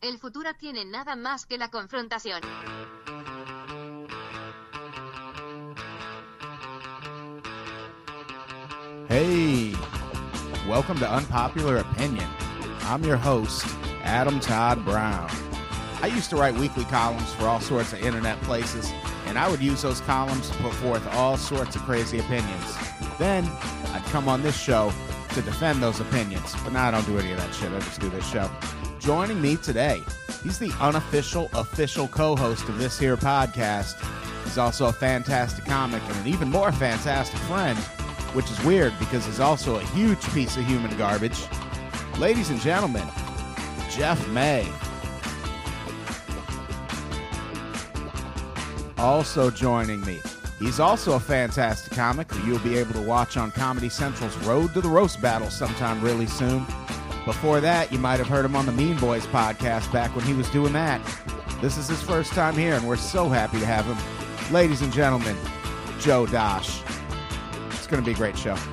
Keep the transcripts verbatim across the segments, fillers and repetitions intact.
El futuro tiene nada más que la confrontación. Hey, welcome to Unpopular Opinion. I'm your host, Adam Todd Brown. I used to write weekly columns for all sorts of internet places, and I would use those columns to put forth all sorts of crazy opinions. Then, I'd come on this show to defend those opinions. But now I don't do any of that shit. I just do this show. Joining me today, he's the unofficial, official co-host of this here podcast. He's also a fantastic comic and an even more fantastic friend, which is weird because he's also a huge piece of human garbage. Ladies and gentlemen, Jeff May. Also joining me, he's also a fantastic comic who you'll be able to watch on Comedy Central's Road to the Roast Battle sometime really soon. Before that, you might have heard him on the Mean Boys podcast back when he was doing that. This is his first time here, and we're so happy to have him. Ladies and gentlemen, Joe Dosh. It's going to be a great show.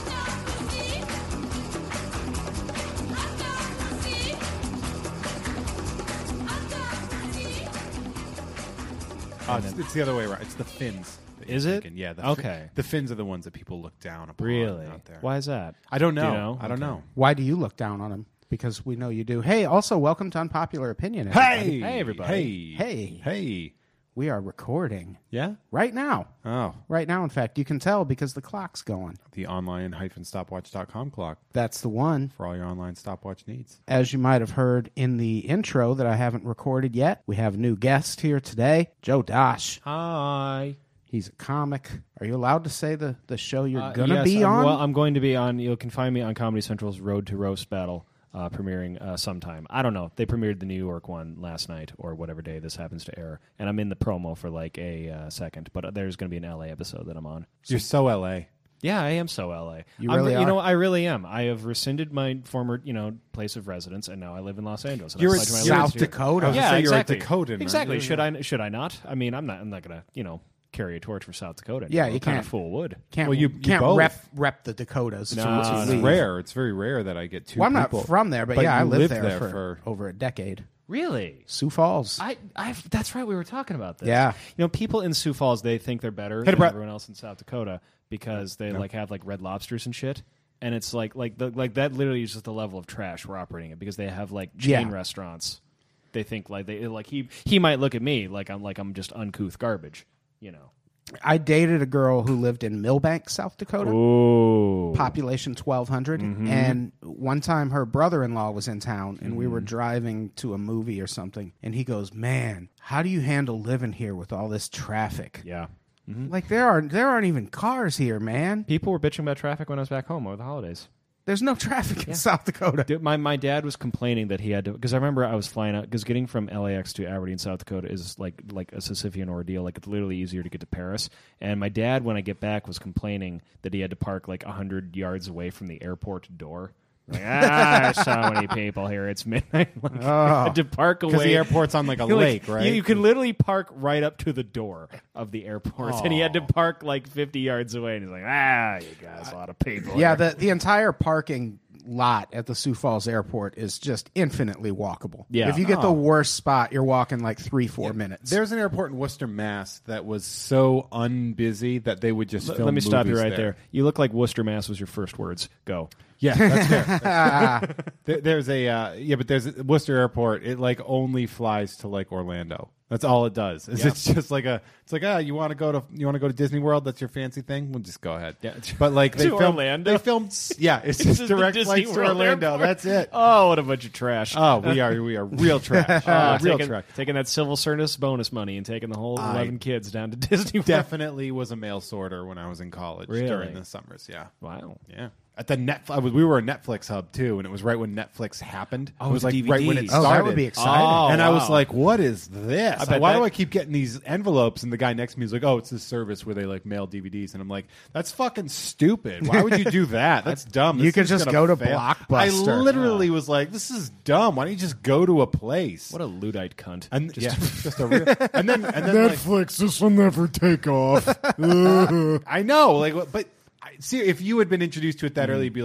Oh, it's, it's the other way around. It's the fins. Is it? Thinking. Yeah. The Okay. Fin, the fins are the ones that people look down upon. Really? Out there. Why is that? I don't know. Do you know? I don't Okay. know. Why do you look down on him? Because we know you do. Hey, also, welcome to Unpopular Opinion, everybody. Hey! Hey, everybody. Hey! Hey. Hey! We are recording Yeah? right now. Oh. Right now, in fact. You can tell because the clock's going. The online dash stopwatch dot com clock That's the one. for all your online stopwatch needs. As you might have heard in the intro that I haven't recorded yet, we have a new guest here today, Joe Dosh. Hi. He's a comic. Are you allowed to say the, the show you're Uh, going to yes, be I'm, on? Well, I'm going to be on. You can find me on Comedy Central's Road to Roast Battle, uh, premiering uh, sometime. I don't know. They premiered the New York one last night or whatever day this happens to air, and I'm in the promo for like a uh, second. But there's going to be an L A episode that I'm on. You're so L A. Yeah, I am so L A. You I'm, really You are. know, I really am. I have rescinded my former, you know, place of residence, and now I live in Los Angeles. And You're I in pledge my South allegiance here. Dakota. I was Yeah, gonna say you're a exactly. Dakotan, right? Exactly. Should I? Should I not? I mean, I'm not. I'm not gonna, you know, carry a torch for South Dakota. Yeah, anymore. you Kind can't. of fool would. Can't, Well, you- you can't both. rep, rep the Dakotas. No, to- to no, It's leave. rare. It's very rare that I get two Well, I'm people. not from there, but, But yeah, I you lived lived there, there for, for- over a decade. Really? Sioux Falls. I, I, that's right. We were talking about this. Yeah. You know, people in Sioux Falls, they think they're better Hey, than Brett. everyone else in South Dakota because they like have like Red Lobsters and shit. And it's like like the, like that literally is just the level of trash we're operating at because they have like chain Yeah. restaurants. They think like they like he he might look at me like I'm like I'm just uncouth garbage. You know. I dated a girl who lived in Millbank, South Dakota. Ooh. Population twelve hundred. Mm-hmm. And one time her brother-in-law was in town, and we were driving to a movie or something, and he goes, man, how do you handle living here with all this traffic? Yeah. Like, there are there aren't even cars here, man. People were bitching about traffic when I was back home over the holidays. There's no traffic in South Dakota. Dude, my, my dad was complaining that he had to, because I remember I was flying out, because getting from L A X to Aberdeen, South Dakota is like like a Sisyphean ordeal. Like, it's literally easier to get to Paris. And my dad, when I get back, was complaining that he had to park like one hundred yards away from the airport door. Like, ah, there's so many people here. It's midnight. Like, I had to park away. Because the airport's on like a Like, lake, right? You, you can literally park right up to the door of the airport. And he had to park like fifty yards away. And he's like, ah, you guys, a lot of people Yeah, here. the, the entire parking lot at the Sioux Falls airport is just infinitely walkable. Yeah. If you get the Oh. worst spot, you're walking like three, four minutes. There's an airport in Worcester, Mass. that was so unbusy that they would just Let- film Let me stop you movies right there. You look like Worcester, Mass was your first words. Go. Yeah, that's fair. That's fair. There- there's a uh, yeah, but there's Worcester Airport. It like only flies to like Orlando. That's all it does. It's, it's just like a. It's like ah, you want to go to you want to go to Disney World? That's your fancy thing. We'll just go ahead. Yeah. But like they To filmed, Orlando? They filmed. Yeah, it's This just is the direct Disney flights to World Orlando. Airport. That's it. Oh, what a bunch of trash. Oh, we are we are real trash. Uh, real taking, trash. taking that civil service bonus money and taking the whole I eleven kids down to Disney World. Definitely was a mail sorter when I was in college Really? during the summers. Yeah. Wow. Yeah. At the Net, I was, we were a Netflix hub too, and it was right when Netflix happened. Oh, it was the like right when it D V Ds. oh, started. that would be exciting. Oh, and I was wow. like, "What is this? I bet Why that- do I keep getting these envelopes?" And the guy next to me was like, "Oh, it's this service where they like mail D V Ds." And I'm like, "That's fucking stupid. Why would you do that? That's dumb. You This could is just gonna go to fail." Blockbuster. I literally was like, "This is dumb. Why don't you just go to a place?" What a Luddite cunt. and Just- yeah, just a real. And then and then like, Netflix, this will never take off. I know, like, but I- see, if you had been introduced to it that early, you'd be like,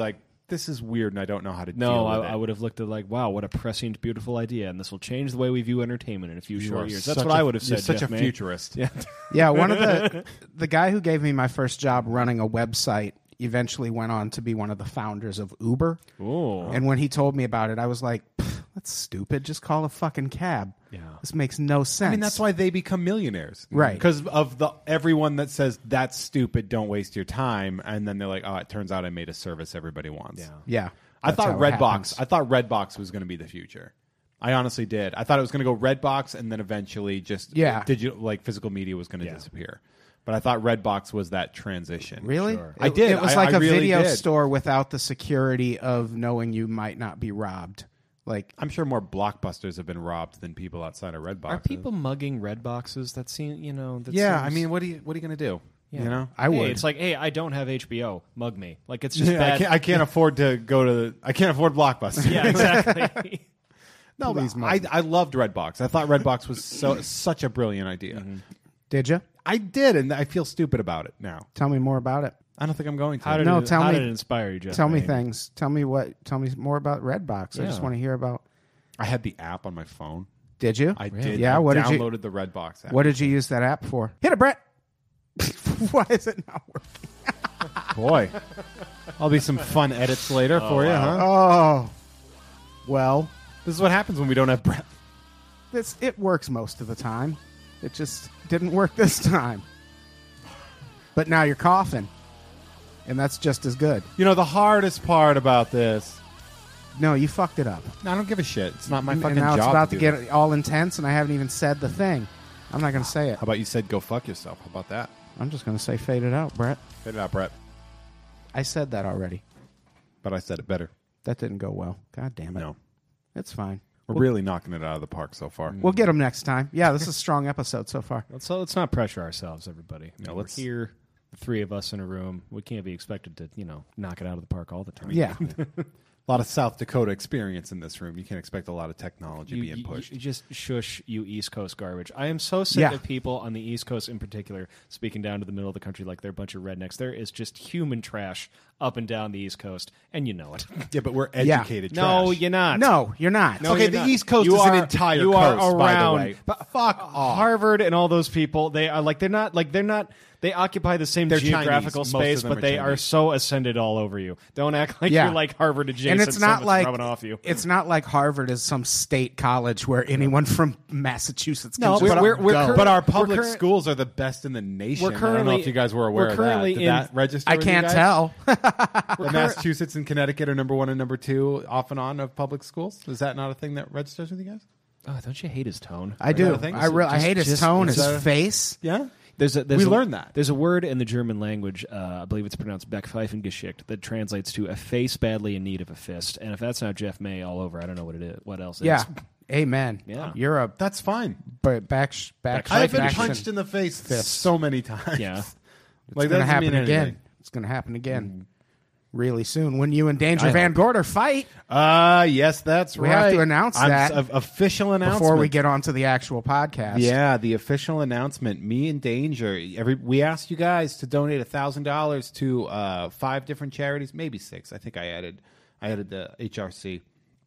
this is weird and I don't know how to No, deal I, with it. I would have looked at like, wow, what a prescient, beautiful idea, and this will change the way we view entertainment in a few You short are years. That's such what a- I would have you're said. such Jeff a May. futurist. Yeah. Yeah, one of the the guy who gave me my first job running a website eventually went on to be one of the founders of Uber. Ooh. And when he told me about it, I was like, that's stupid. Just call a fucking cab. Yeah. This makes no sense. I mean, that's why they become millionaires, Right. Because of the everyone that says that's stupid, don't waste your time, and then they're like, oh, it turns out I made a service everybody wants. Yeah. Yeah. I that's thought how it Redbox. happens. I thought Redbox was going to be the future. I honestly did. I thought it was going to go Redbox, and then eventually just Yeah. digital, like physical media was going to Yeah. disappear. But I thought Redbox was that transition. Really? Sure. I It- did. It was I- like I a really video did. store without the security of knowing you might not be robbed. Like, I'm sure more blockbusters have been robbed than people outside of Redbox. Are people mugging red boxes? That seem you know. That Yeah, seems- I mean, what are you what are you going to do? Yeah. You know, I Hey, would. it's like, hey, I don't have H B O. Mug me. Like it's just Yeah, bad. I can't, I can't afford to go to. The, I can't afford Blockbuster. Yeah, exactly. no, Please, but I, I loved Redbox. I thought Redbox was so such a brilliant idea. Did you? I did, and I feel stupid about it now. Tell me more about it. I don't think I'm going to. How did No, it, tell how me- did it inspire you, Jeff? Tell me May? things. Tell me what. Tell me more about Redbox. I just Yeah. want to hear about. I had the app on my phone. Did you? I Really? did. Yeah, I what did you- downloaded the Redbox app. What did you use that app for? Hit it, Brett. Why is it not working? Boy, I'll be some fun edits later for you, huh? Oh, well, This is what happens when we don't have Brett. this it works most of the time. It just didn't work this time. But now you're coughing, and that's just as good. You know, the hardest part about this. No, you fucked it up. I don't give a shit. It's not my and fucking now job. it's about to, to, do get that. all intense, and I haven't even said the thing. I'm not going to say it. How about you said go fuck yourself? How about that? I'm just going to say fade it out, Brett. Fade it out, Brett. I said that already. But I said it better. That didn't go well. God damn it. No. It's fine. We're really knocking it out of the park so far. We'll get them next time. Yeah, this is a strong episode so far. Let's let's not pressure ourselves, everybody. No, We're let's- here, the three of us in a room. We can't be expected to, you know, knock it out of the park all the time. Yeah. A lot of South Dakota experience in this room. You can't expect a lot of technology You, being you- pushed. you just shush, you East Coast garbage. I am so sick Yeah. of people on the East Coast in particular speaking down to the middle of the country like they're a bunch of rednecks. There is just human trash up and down the East Coast, and you know it. yeah, but we're Yeah. educated No, trash. you're not. No, you're not. No, okay, you're the not. East Coast You is an are- entire you coast, are by the around way. But fuck off. Harvard and all those people, they are like they're not like they're not they occupy the same They're geographical Chinese. Most of space, them but are they are Chinese. so ascended all over you. Don't act like Yeah. you're like Harvard adjacent. And it's not so like rubbing off you. it's not like Harvard is some state college where anyone from Massachusetts can No, just but, we're- our, we're go. cur- but our we're public current- schools are the best in the nation. We're I don't know currently- if you guys were aware we're of currently that. Did in- that register I with you can't guys? tell. The Massachusetts and Connecticut are number one and number two off and on of public schools. Is that not a thing that registers with you guys? Oh, don't you hate his tone? I do. I think I, re- I just- hate his just- tone, is his that a- face. Yeah. There's a, there's We a, learned that. There's a word in the German language, uh, I believe it's pronounced Backpfeifengeschicht, that translates to a face badly in need of a fist. And if that's not Jeff May all over, I don't know what it is. What else? Yeah. is. Amen. Yeah. You're a That's fine. b- back sh- back. I have been action. punched in the face Fist. so many times. Yeah. It's like going that to doesn't happen mean again. anything. It's going to happen again. Really soon when you and Danger I Van hope. Gorder fight Uh, yes, that's We right. have to announce I'm- that of- official announcement before we get on to the actual podcast. Yeah, the official announcement. Me and Danger. Every we asked you guys to donate a thousand dollars to uh, five different charities, maybe six. I think I added. I added the H R C.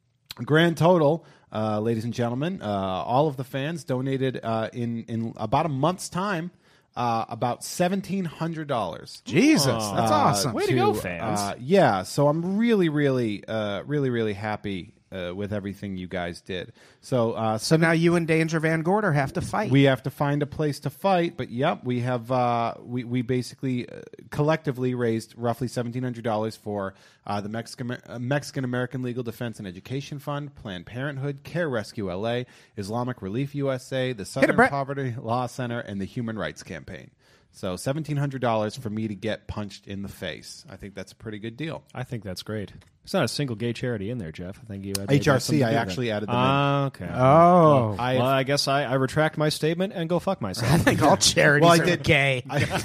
Grand total, uh, ladies and gentlemen, uh, all of the fans donated uh, in in about a month's time. Uh, about seventeen hundred dollars. Jesus, that's awesome. Way to go, fans. Uh, yeah, so I'm really, really, uh, really, really happy uh, with everything you guys did. So, uh, So now you and Danger Van Gorder have to fight. we have to find a place to fight, but yep, we have uh, we we basically uh, collectively raised roughly seventeen hundred dollars for uh, the Mexican uh, Mexican American Legal Defense and Education Fund, Planned Parenthood, Care Rescue L A, Islamic Relief U S A, the Southern Brett. Poverty Law Center, and the Human Rights Campaign. So seventeen hundred dollars for me to get punched in the face. I think that's a pretty good deal. I think that's great. There's not a single gay charity in there, Jeff. I think you had H R got something C, to I do with actually that. added them in. Ah, okay. Oh. I, well, I guess I, I retract my statement and go fuck myself. I think all charities Well, I are did- gay.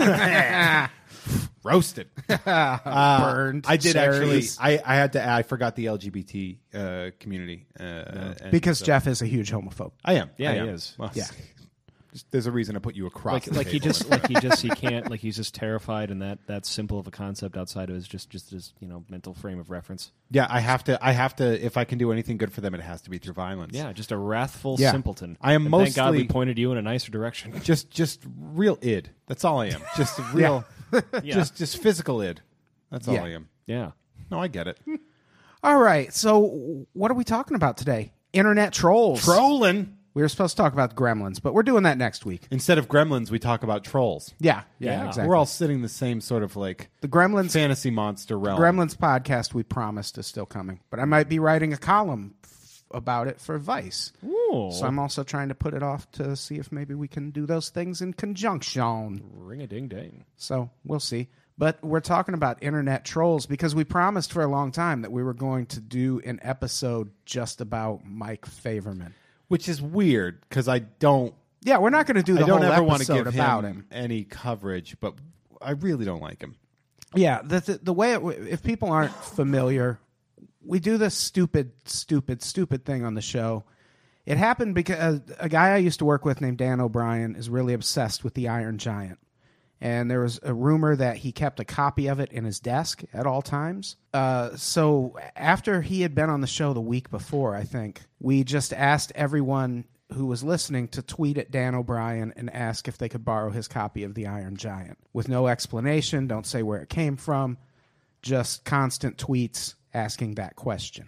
Roasted. Uh, Burned. I did charities. actually. I, I had to. add- I forgot the L G B T uh, community uh, and because so- Jeff is a huge homophobe. I am. Yeah, I he am. is. Well, Yeah. there's a reason to put you across. Like, the like he table. just, like he just, he can't, like he's just terrified, and that that simple of a concept outside of his just, just his, you know, mental frame of reference. Yeah, I have to. I have to. If I can do anything good for them, it has to be through violence. Yeah, just a wrathful Yeah. simpleton. I am And thank God we mostly- pointed you in a nicer direction. just, just real id. That's all I am. Just real, Yeah. just, just physical id. That's all Yeah. I am. Yeah. No, I get it. All right. So, what are we talking about today? Internet trolls. Trolling. We were supposed to talk about Gremlins, but we're doing that next week. Instead of gremlins, we talk about trolls. Yeah. Yeah. Yeah. Exactly. We're all sitting the same sort of like the Gremlins. fantasy monster realm. Gremlins podcast we promised is still coming, but I might be writing a column f- about it for Vice. Ooh. So I'm also trying to put it off to see if maybe we can do those things in conjunction. Ring a ding ding. So we'll see. But we're talking about internet trolls because we promised for a long time that we were going to do an episode just about Mike Favorman. Which is weird because I don't. Yeah, we're not going to do the I don't whole ever want to episode give about him, him. any coverage, but I really don't like him. Yeah, the, the, the way it, w- if people aren't familiar, we do this stupid, stupid, stupid thing on the show. It happened because a guy I used to work with named Dan O'Brien is really obsessed with the Iron Giant. And there was a rumor that he kept a copy of it in his desk at all times. Uh, so after he had been on the show the week before, I think, we just asked everyone who was listening to tweet at Dan O'Brien and ask if they could borrow his copy of The Iron Giant. With no explanation, don't say where it came from, just constant tweets asking that question.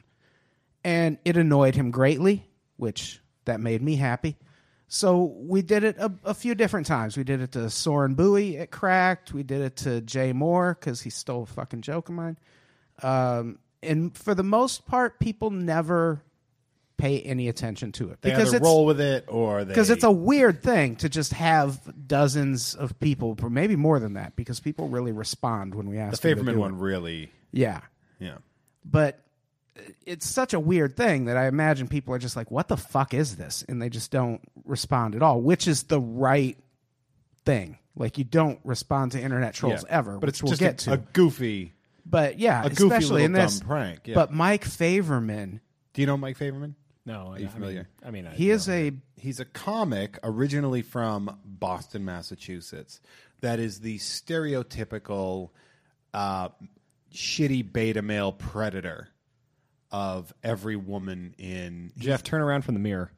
And it annoyed him greatly, which that made me happy. So we did it a, a few different times. We did it to Soren Bowie at Cracked. We did it to Jay Moore because he stole a fucking joke of mine. Um, and for the most part, people never pay any attention to it They because either it's roll with it or they. because it's a weird thing to just have dozens of people, or maybe more than that, because people really respond when we ask the them to Favorman do one it. really. Yeah, Yeah. but it's such a weird thing that I imagine people are just like, what the fuck is this? And they just don't respond at all, which is the right thing. Like, you don't respond to internet trolls Yeah. ever, But which it's we'll just get a, to. a goofy, but yeah, a goofy especially little in this. dumb prank. Yeah. But Mike Favorman, do you know Mike Favorman? No, Are you I familiar? Mean, I mean, I, he is a He's a comic originally from Boston, Massachusetts. That is the stereotypical uh, shitty beta male predator of every woman in. Jeff, turn around from the mirror.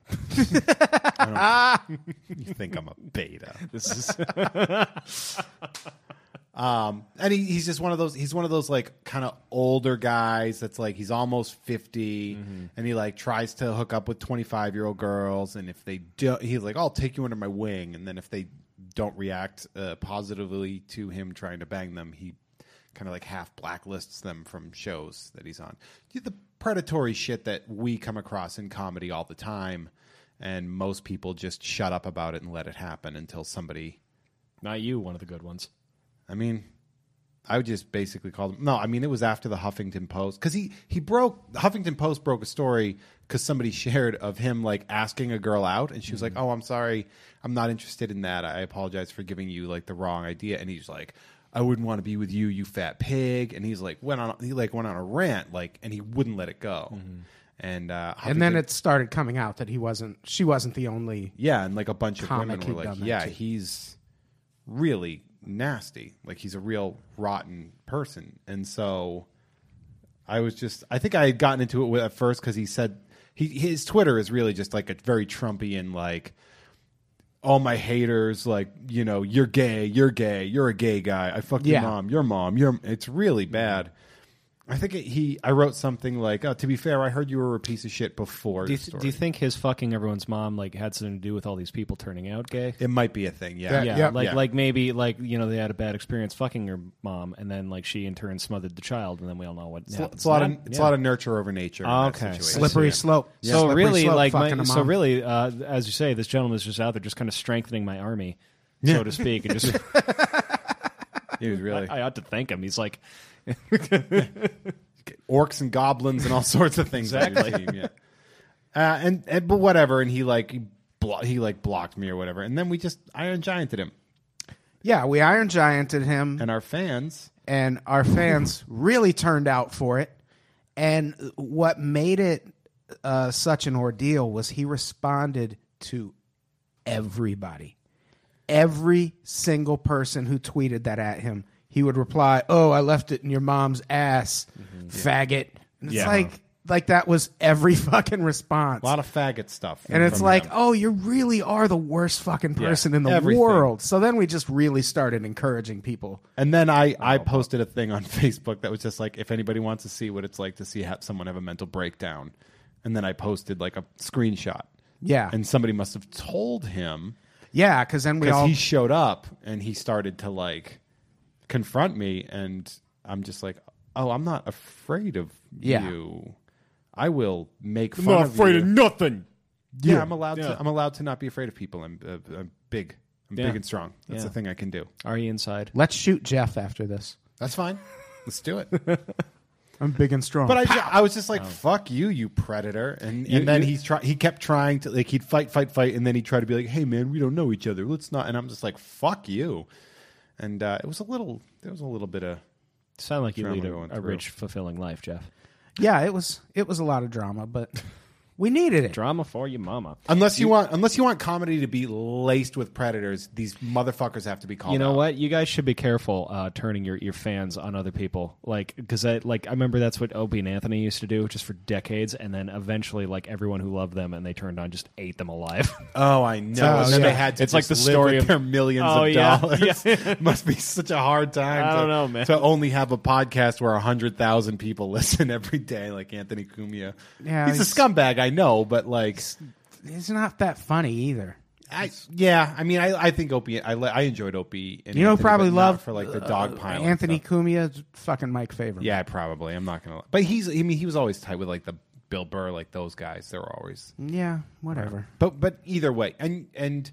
You think I'm a beta? This is Um, and he, he's just one of those. He's one of those like kind of older guys that's like he's almost fifty, Mm-hmm. and he like tries to hook up with twenty-five year old girls. And if they do, he's like, "I'll take you under my wing." And then if they don't react uh, positively to him trying to bang them, he kind of like half blacklists them from shows that he's on. The predatory shit that we come across in comedy all the time, and most people just shut up about it and let it happen until somebody. not you, one of the good ones. I mean, I would just basically call them. No, I mean, it was after the Huffington Post. Because he, he broke, the Huffington Post broke a story because somebody shared of him, like, asking a girl out. And she was like, oh, I'm sorry. I'm not interested in that. I apologize for giving you, like, the wrong idea. And he's like, I wouldn't want to be with you, you fat pig. And he's like, went on, he, like, went on a rant, like, and he wouldn't let it go. And, uh, and then Huffington- it started coming out that he wasn't, she wasn't the only. yeah, and, like, a bunch of comic women who'd were done like, that, yeah, too. he's really nasty. Like, he's a real rotten person. And so I was just, I think I had gotten into it with, at first because he said, he his Twitter is really just like a very Trumpian, like, all my haters, like, you know, you're gay, you're gay, you're a gay guy. I fucked Yeah. your mom, your mom, your. It's really bad. I think it, he. I wrote something like, oh, "To be fair, I heard you were a piece of shit before." Do you, the th- story. do you think his fucking everyone's mom like had something to do with all these people turning out gay? it might be a thing? Yeah, Yeah, Yeah, yeah. like Yeah. like maybe like you know they had a bad experience fucking her mom, and then like she in turn smothered the child, and then we all know what It's, happens. it's a lot of That- it's yeah. a lot of nurture over nature. in that Okay. situation. Slippery slope. So Slippery really, slope like, fucking my, a so mom. really, uh, as you say, this gentleman is just out there, just kind of strengthening my army, so to speak, and just He was really I ought to thank him. He's like, orcs and goblins and all sorts of things. on your Exactly. team, yeah. Uh, and, and but whatever, and he like he, blo- he like blocked me or whatever, and then we just Iron Gianted him, Yeah, we Iron Gianted him, and our fans. and our fans really turned out for it. And what made it uh, such an ordeal was he responded to everybody. every single person who tweeted that at him, he would reply, "Oh, I left it in your mom's ass, mm-hmm. faggot." And it's Yeah. like, like that was every fucking response. A lot of faggot stuff. And it's from like, him. oh, you really are the worst fucking person Yeah, in the everything. world. So then we just really started encouraging people. And then I, I posted a thing on Facebook that was just like, if anybody wants to see what it's like to see ha- someone have a mental breakdown. And then I posted like a screenshot. Yeah. And somebody must have told him, Yeah, because then we because all... he showed up and he started to like confront me. And I'm just like, oh, I'm not afraid of Yeah. you. I will make I'm fun not of afraid you. of nothing. Yeah, Yeah. I'm allowed Yeah. to. I'm allowed to not be afraid of people. I'm, uh, I'm big. I'm Yeah. big and strong. That's Yeah. the thing I can do. Are you inside? Let's shoot Jeff after this. That's fine. Let's do it. I'm big and strong. But I, ju- I was just like, "Fuck you, you predator!" And You- and then you- he's try. He kept trying to like he'd fight, fight, fight, and then he'd try to be like, "Hey, man, we don't know each other. Let's not." And I'm just like, "Fuck you!" And uh, it was a little. There was a little bit of. Sound like you Drama lead going a, a through. rich, fulfilling life, Jeff. yeah, it was it was a lot of drama, but we needed it. Drama for your mama. Unless you, want, unless you want comedy to be laced with predators, these motherfuckers have to be called. You know out. what? You guys should be careful uh, turning your, your fans on other people. Like, because I like I remember that's what Opie and Anthony used to do just for decades, and then eventually, like everyone who loved them and they turned on just ate them alive. Oh, I know. Oh, and then yeah. they had to It's like just the live story with of- their millions Oh, of yeah. dollars. Yeah. Must be such a hard time. I to, don't know, man. To only have a podcast where a hundred thousand people listen every day, like Anthony Cumia. Yeah, he's, he's- a scumbag, I know, but like, It's not that funny either. I yeah, I mean, I, I think Opie. I, li- I enjoyed Opie. And You know, Anthony, probably but not love for like the dog uh, pile. Anthony and stuff. Cumia, fucking Mike Favorman. Yeah, probably. I'm not gonna. But he's. I mean, he was always tight with like the Bill Burr, like those guys. They were always. yeah, whatever. But but either way, and and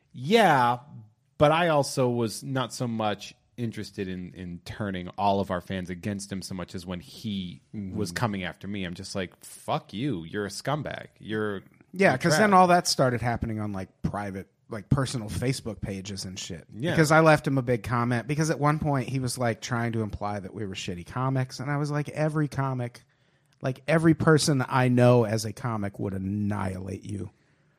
yeah, but I also was not so much interested in in turning all of our fans against him so much as when he was coming after me. I'm just like, fuck you. You're a scumbag. You're Yeah, you're because trash. then all that started happening on like private, like personal Facebook pages and shit. Yeah. Because I left him a big comment because at one point he was like trying to imply that we were shitty comics, and I was like, every comic, like every person I know as a comic would annihilate you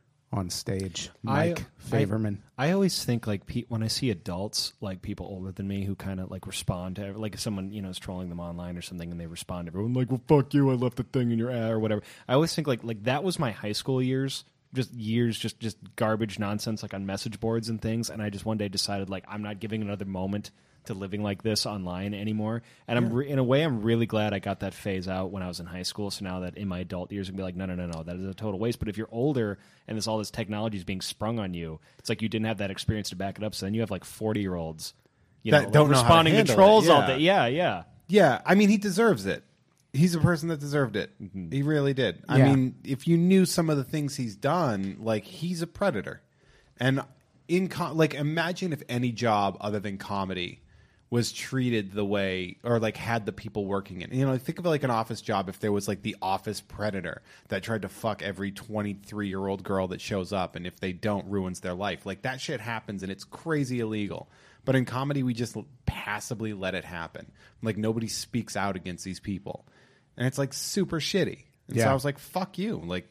on stage. Mike I- Favorman. I always think like pe- when I see adults, like people older than me, who kind of like respond to like if someone you know is trolling them online or something, and they respond to everyone like, "Well, fuck you, I left the thing in your ass" or whatever. I always think like like that was my high school years, just years, just just garbage nonsense like on message boards and things. And I just one day decided like I'm not giving another moment to living like this online anymore. And I'm re- in a way I'm really glad I got that phase out when I was in high school. So now that in my adult years, I can be like, no, no, no, no, that is a total waste. But if you're older and this all this technology is being sprung on you, it's like you didn't have that experience to back it up. So then you have like forty year olds, you That know, like, don't know how to responding to, handle it, trolls all yeah. day. Yeah, yeah. Yeah, I mean, he deserves it. He's a person that deserved it. He really did. I Yeah. mean, if you knew some of the things he's done, like he's a predator. And in com- like, imagine if any job other than comedy was treated the way, or like had the people working in. You know, think of it like an office job. If there was like the office predator that tried to fuck every twenty-three year old girl that shows up, and if they don't, ruins their life. Like that shit happens, and it's crazy illegal. But in comedy, we just passively let it happen. Like nobody speaks out against these people, and it's like super shitty. And so Yeah. I was like, "Fuck you!" Like,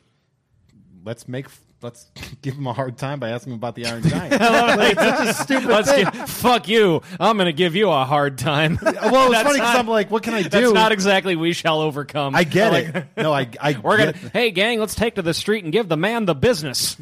let's make. Let's give him a hard time by asking him about the Iron Giant. Like, it's such a stupid Let's thing. get- fuck you. I'm going to give you a hard time. Well, it's That's funny because not- I'm like, what can I do? That's not exactly we shall overcome. I get Like, it. No, I, I We're gonna, get- hey gang, let's take to the street and give the man the business.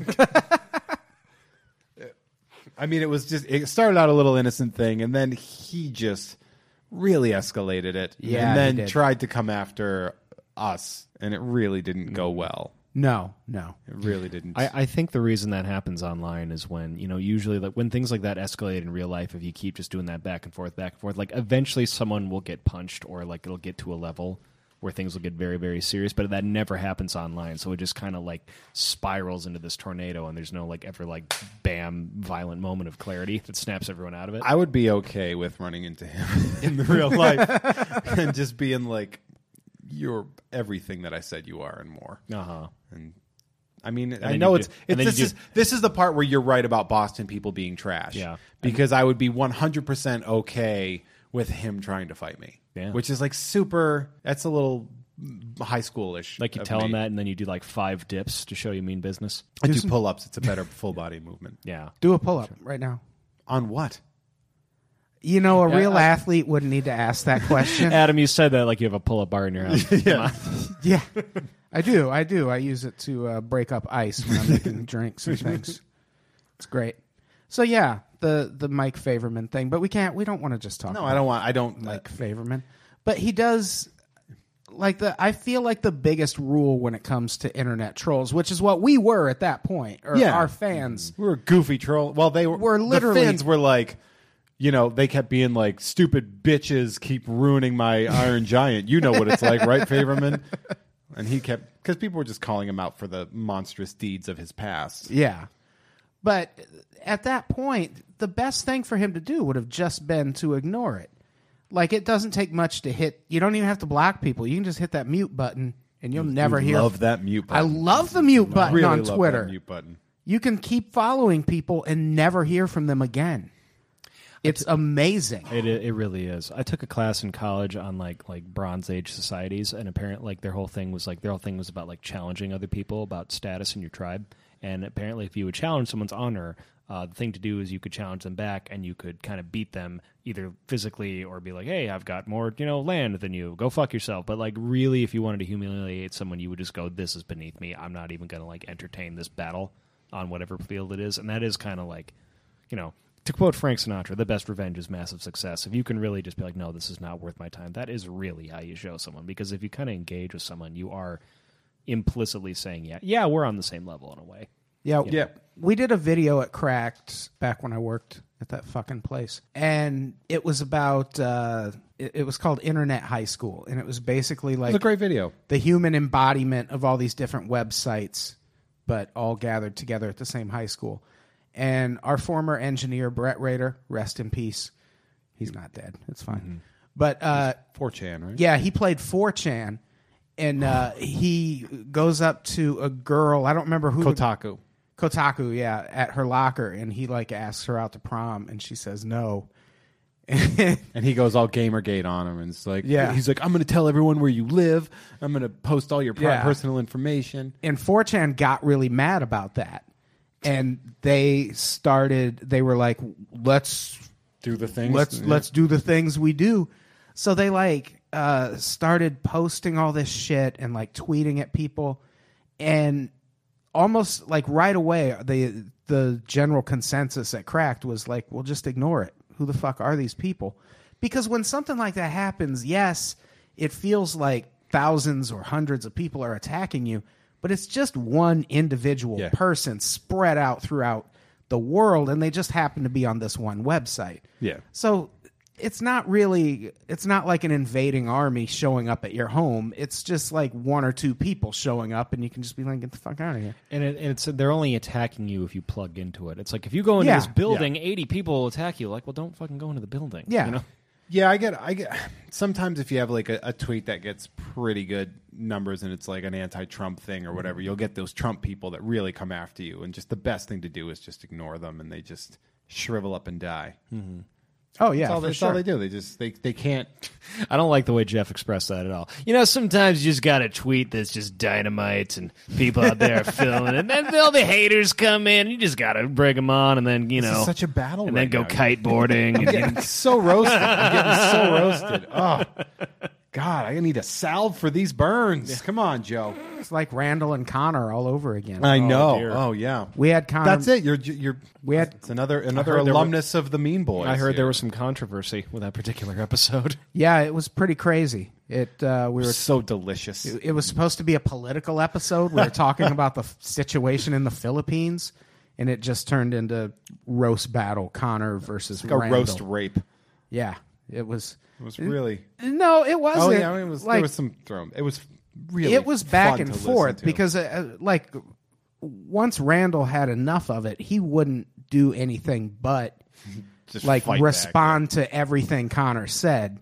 I mean, it was just, it started out a little innocent thing, and then he just really escalated it. Yeah, and then he did. tried to come after us, and it really didn't go well. No, no. It really didn't. I, I think the reason that happens online is when, you know, usually like when things like that escalate in real life, if you keep just doing that back and forth, back and forth, like eventually someone will get punched or like it'll get to a level where things will get very, very serious, but that never happens online. So it just kind of like spirals into this tornado, and there's no like ever like bam violent moment of clarity that snaps everyone out of it. I would be okay with running into him in the real life and just being like, you're everything that I said you are and more. Uh-huh. And I mean, I then know you it's, do- it's and then this you is do- this is the part where you're right about Boston people being trash. Yeah. Because I would be one hundred percent okay with him trying to fight me. Yeah. Which is like super. That's a little high schoolish. Like you of tell me. him that, and then you do like five dips to show you mean business. I do pull ups. It's a better full body movement. Yeah. Do a pull up right now. On what? You know, a real I- athlete wouldn't need to ask that question. Adam, you said that like you have a pull-up bar in your house. Yeah. Yeah, I do. I do. I use it to uh, break up ice when I'm making drinks and things. It's great. So yeah, the the Mike Favorman thing, but we can't. We don't want to just talk. No, about I don't want. I don't. Mike Favorman, but he does. Like the, I feel like the biggest rule when it comes to internet trolls, which is what we were at that point, or Yeah. our fans. We were goofy troll. Well, they were. We're literally- the fans were like, you know, they kept being like, "Stupid bitches keep ruining my Iron Giant." You know what it's like, right, Favorman? And he kept because people were just calling him out for the monstrous deeds of his past. Yeah, but at that point, the best thing for him to do would have just been to ignore it. Like, it doesn't take much to hit. You don't even have to block people. You can just hit that mute button, and you'll never We hear. Love that mute I button. love the mute button really on love Twitter. That mute button. You can keep following people and never hear from them again. It's amazing. It it really is. I took a class in college on like like Bronze Age societies, and apparently like their whole thing was like their whole thing was about like challenging other people about status in your tribe. And apparently, if you would challenge someone's honor, uh, the thing to do is you could challenge them back, and you could kind of beat them either physically or be like, "Hey, I've got more you know land than you. Go fuck yourself." But like really, if you wanted to humiliate someone, you would just go, "This is beneath me. I'm not even going to like entertain this battle on whatever field it is." And that is kind of like, you know. To quote Frank Sinatra, the best revenge is massive success. If you can really just be like, no, this is not worth my time, that is really how you show someone. Because if you kind of engage with someone, you are implicitly saying, yeah, yeah, we're on the same level in a way. Yeah, Yeah. We did a video at Cracked back when I worked at that fucking place, and it was about. Uh, it, it was called Internet High School, and it was basically like It's a great video. the human embodiment of all these different websites, but all gathered together at the same high school. And our former engineer, Brett Rader, rest in peace. He's not dead. It's fine. Mm-hmm. But uh, four chan, right? yeah, he played four chan, and uh, he goes up to a girl. I don't remember who. Kotaku. Kotaku, yeah, at her locker, and he like asks her out to prom, and she says no. and And he goes all Gamergate on him, and it's like, Yeah. he's like, I'm going to tell everyone where you live. I'm going to post all your pri- Yeah. personal information. four chan got really mad about that. And they started, they were like, let's Do the things. let's Yeah. let's do the things we do. So they like uh, started posting all this shit and like tweeting at people, and almost like right away, the the general consensus at Cracked was like, well, just ignore it. Who the fuck are these people? Because when something like that happens, yes, it feels like thousands or hundreds of people are attacking you, but it's just one individual Yeah. person spread out throughout the world, and they just happen to be on this one website. Yeah. So it's not really, it's not like an invading army showing up at your home. It's just like one or two people showing up, and you can just be like, get the fuck out of here. And it, it's they're only attacking you if you plug into it. It's like if you go into Yeah. this building, eighty people will attack you. Like, well, don't fucking go into the building. Yeah. You know? Yeah, I get, I get. Sometimes if you have like a, a tweet that gets pretty good numbers and it's like an anti-Trump thing or whatever, you'll get those Trump people that really come after you, and just the best thing to do is just ignore them, and they just shrivel up and die. Oh, yeah, That's, all, for that's sure. all they do. They just they they can't. I don't like the way Jeff expressed that at all. You know, sometimes you just got to tweet that's just dynamite, and people out there are feeling it. And then all the haters come in. You just got to bring them on, and then, you This know. is such a battle, and right then go now. kiteboarding. I'm and, getting so roasted. I'm getting so roasted. Oh, God, I need a salve for these burns. Come on, Joe. It's like Randall and Connor all over again. I know. dear. Oh, yeah. we had Connor. That's it. You're you're. We had- it's another another heard there were- alumnus of the Mean Boys. I heard here. there was some controversy with that particular episode. Yeah, it was pretty crazy. It uh, we were. so delicious. It was supposed to be a political episode. We were talking about the f- situation in the Philippines, and it just turned into roast battle. Connor versus like a Randall. roast rape. Yeah, it was. It was really. No, it wasn't. Oh yeah, I mean, it was. like, there was some thrown. It was really. it was back fun and to listen forth to. because, uh, like, once Randall had enough of it, he wouldn't do anything but Just like fight back. respond to everything Connor said.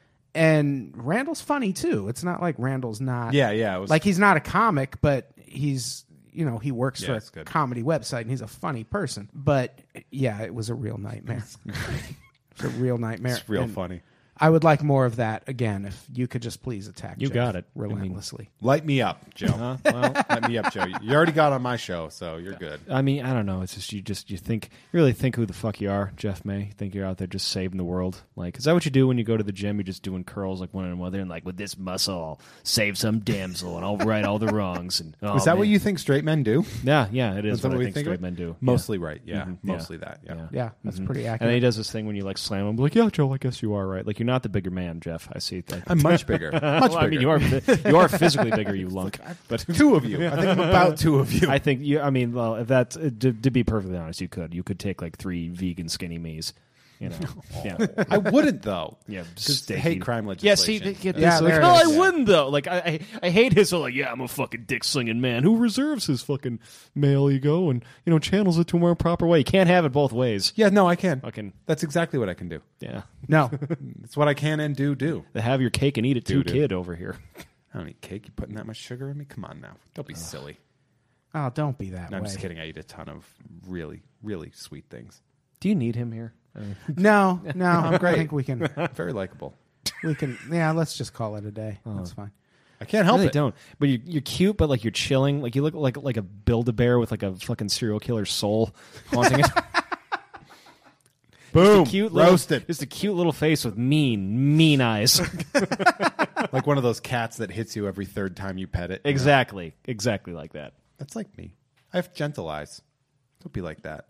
And Randall's funny too. It's not like Randall's not. Yeah, yeah. It was Like he's not a comic, but he's you know he works Yeah, for it's a good. comedy website and he's a funny person. But yeah, it was a real nightmare. It's a real nightmare. It's real And funny. I would like more of that again. If you could just please attack, You Jeff got it. relentlessly. Light me up, Joe. Uh, well, Light me up, Joe. You already got on my show, so you're good. I mean, I don't know. It's just you just you think you really think who the fuck you are, Jeff May. You think you're out there just saving the world. Like, is that what you do when you go to the gym? You're just doing curls like one another, and like with this muscle, I'll save some damsel, and I'll right all the wrongs. And oh, Is that man. what you think straight men do? Yeah, yeah, it is Is that what I we think think of straight it? men do. Mostly right. Yeah, Mhm. Yeah. mostly that. Yeah. Yeah. Yeah, that's pretty And then accurate. he does this thing when you like slam him, like, yeah, Joe, I guess you are right. Like, you're not the bigger man, Jeff. I see. Like, I'm much bigger. Much well, bigger. I mean, you are you are physically bigger, you lunk. But two of you. I think I'm about two of you. I think you. I mean, well, if that's uh, to, to be perfectly honest, you could. You could take like three vegan skinny me's. You know, yeah, I wouldn't though. yeah. 'Cause steaky. hate crime Yeah, see, legislation. they get Yeah, this, like, there it oh, is. I wouldn't though. Like, I, I, I hate his whole like, yeah, I'm a fucking dick slinging man who reserves his fucking male ego and you know channels it to a more proper way. You can't have it both ways. Yeah, no, I can. Fucking That's exactly what I can do. yeah. no, It's what I can and do do. The have your cake and eat it too Doo-doo. kid over here. I don't eat cake. You putting that much sugar in me? Come on now. Don't be silly. oh, don't be that No, I'm way. just kidding. I eat a ton of really, really sweet things. Do you need him here? I mean, No, no, I'm great. I think we can, Very likable. we can. Yeah, let's just call it a day. That's fine. I can't help really it. don't. But you're, you're cute, but like you're chilling. Like you look like like a Build-A-Bear with like a fucking serial killer soul haunting it. Boom. Cute little, Roasted. Just a cute little face with mean, mean eyes. Like one of those cats that hits you every third time you pet it. you know? exactly, exactly like that. That's like me. I have gentle eyes. Don't be like that.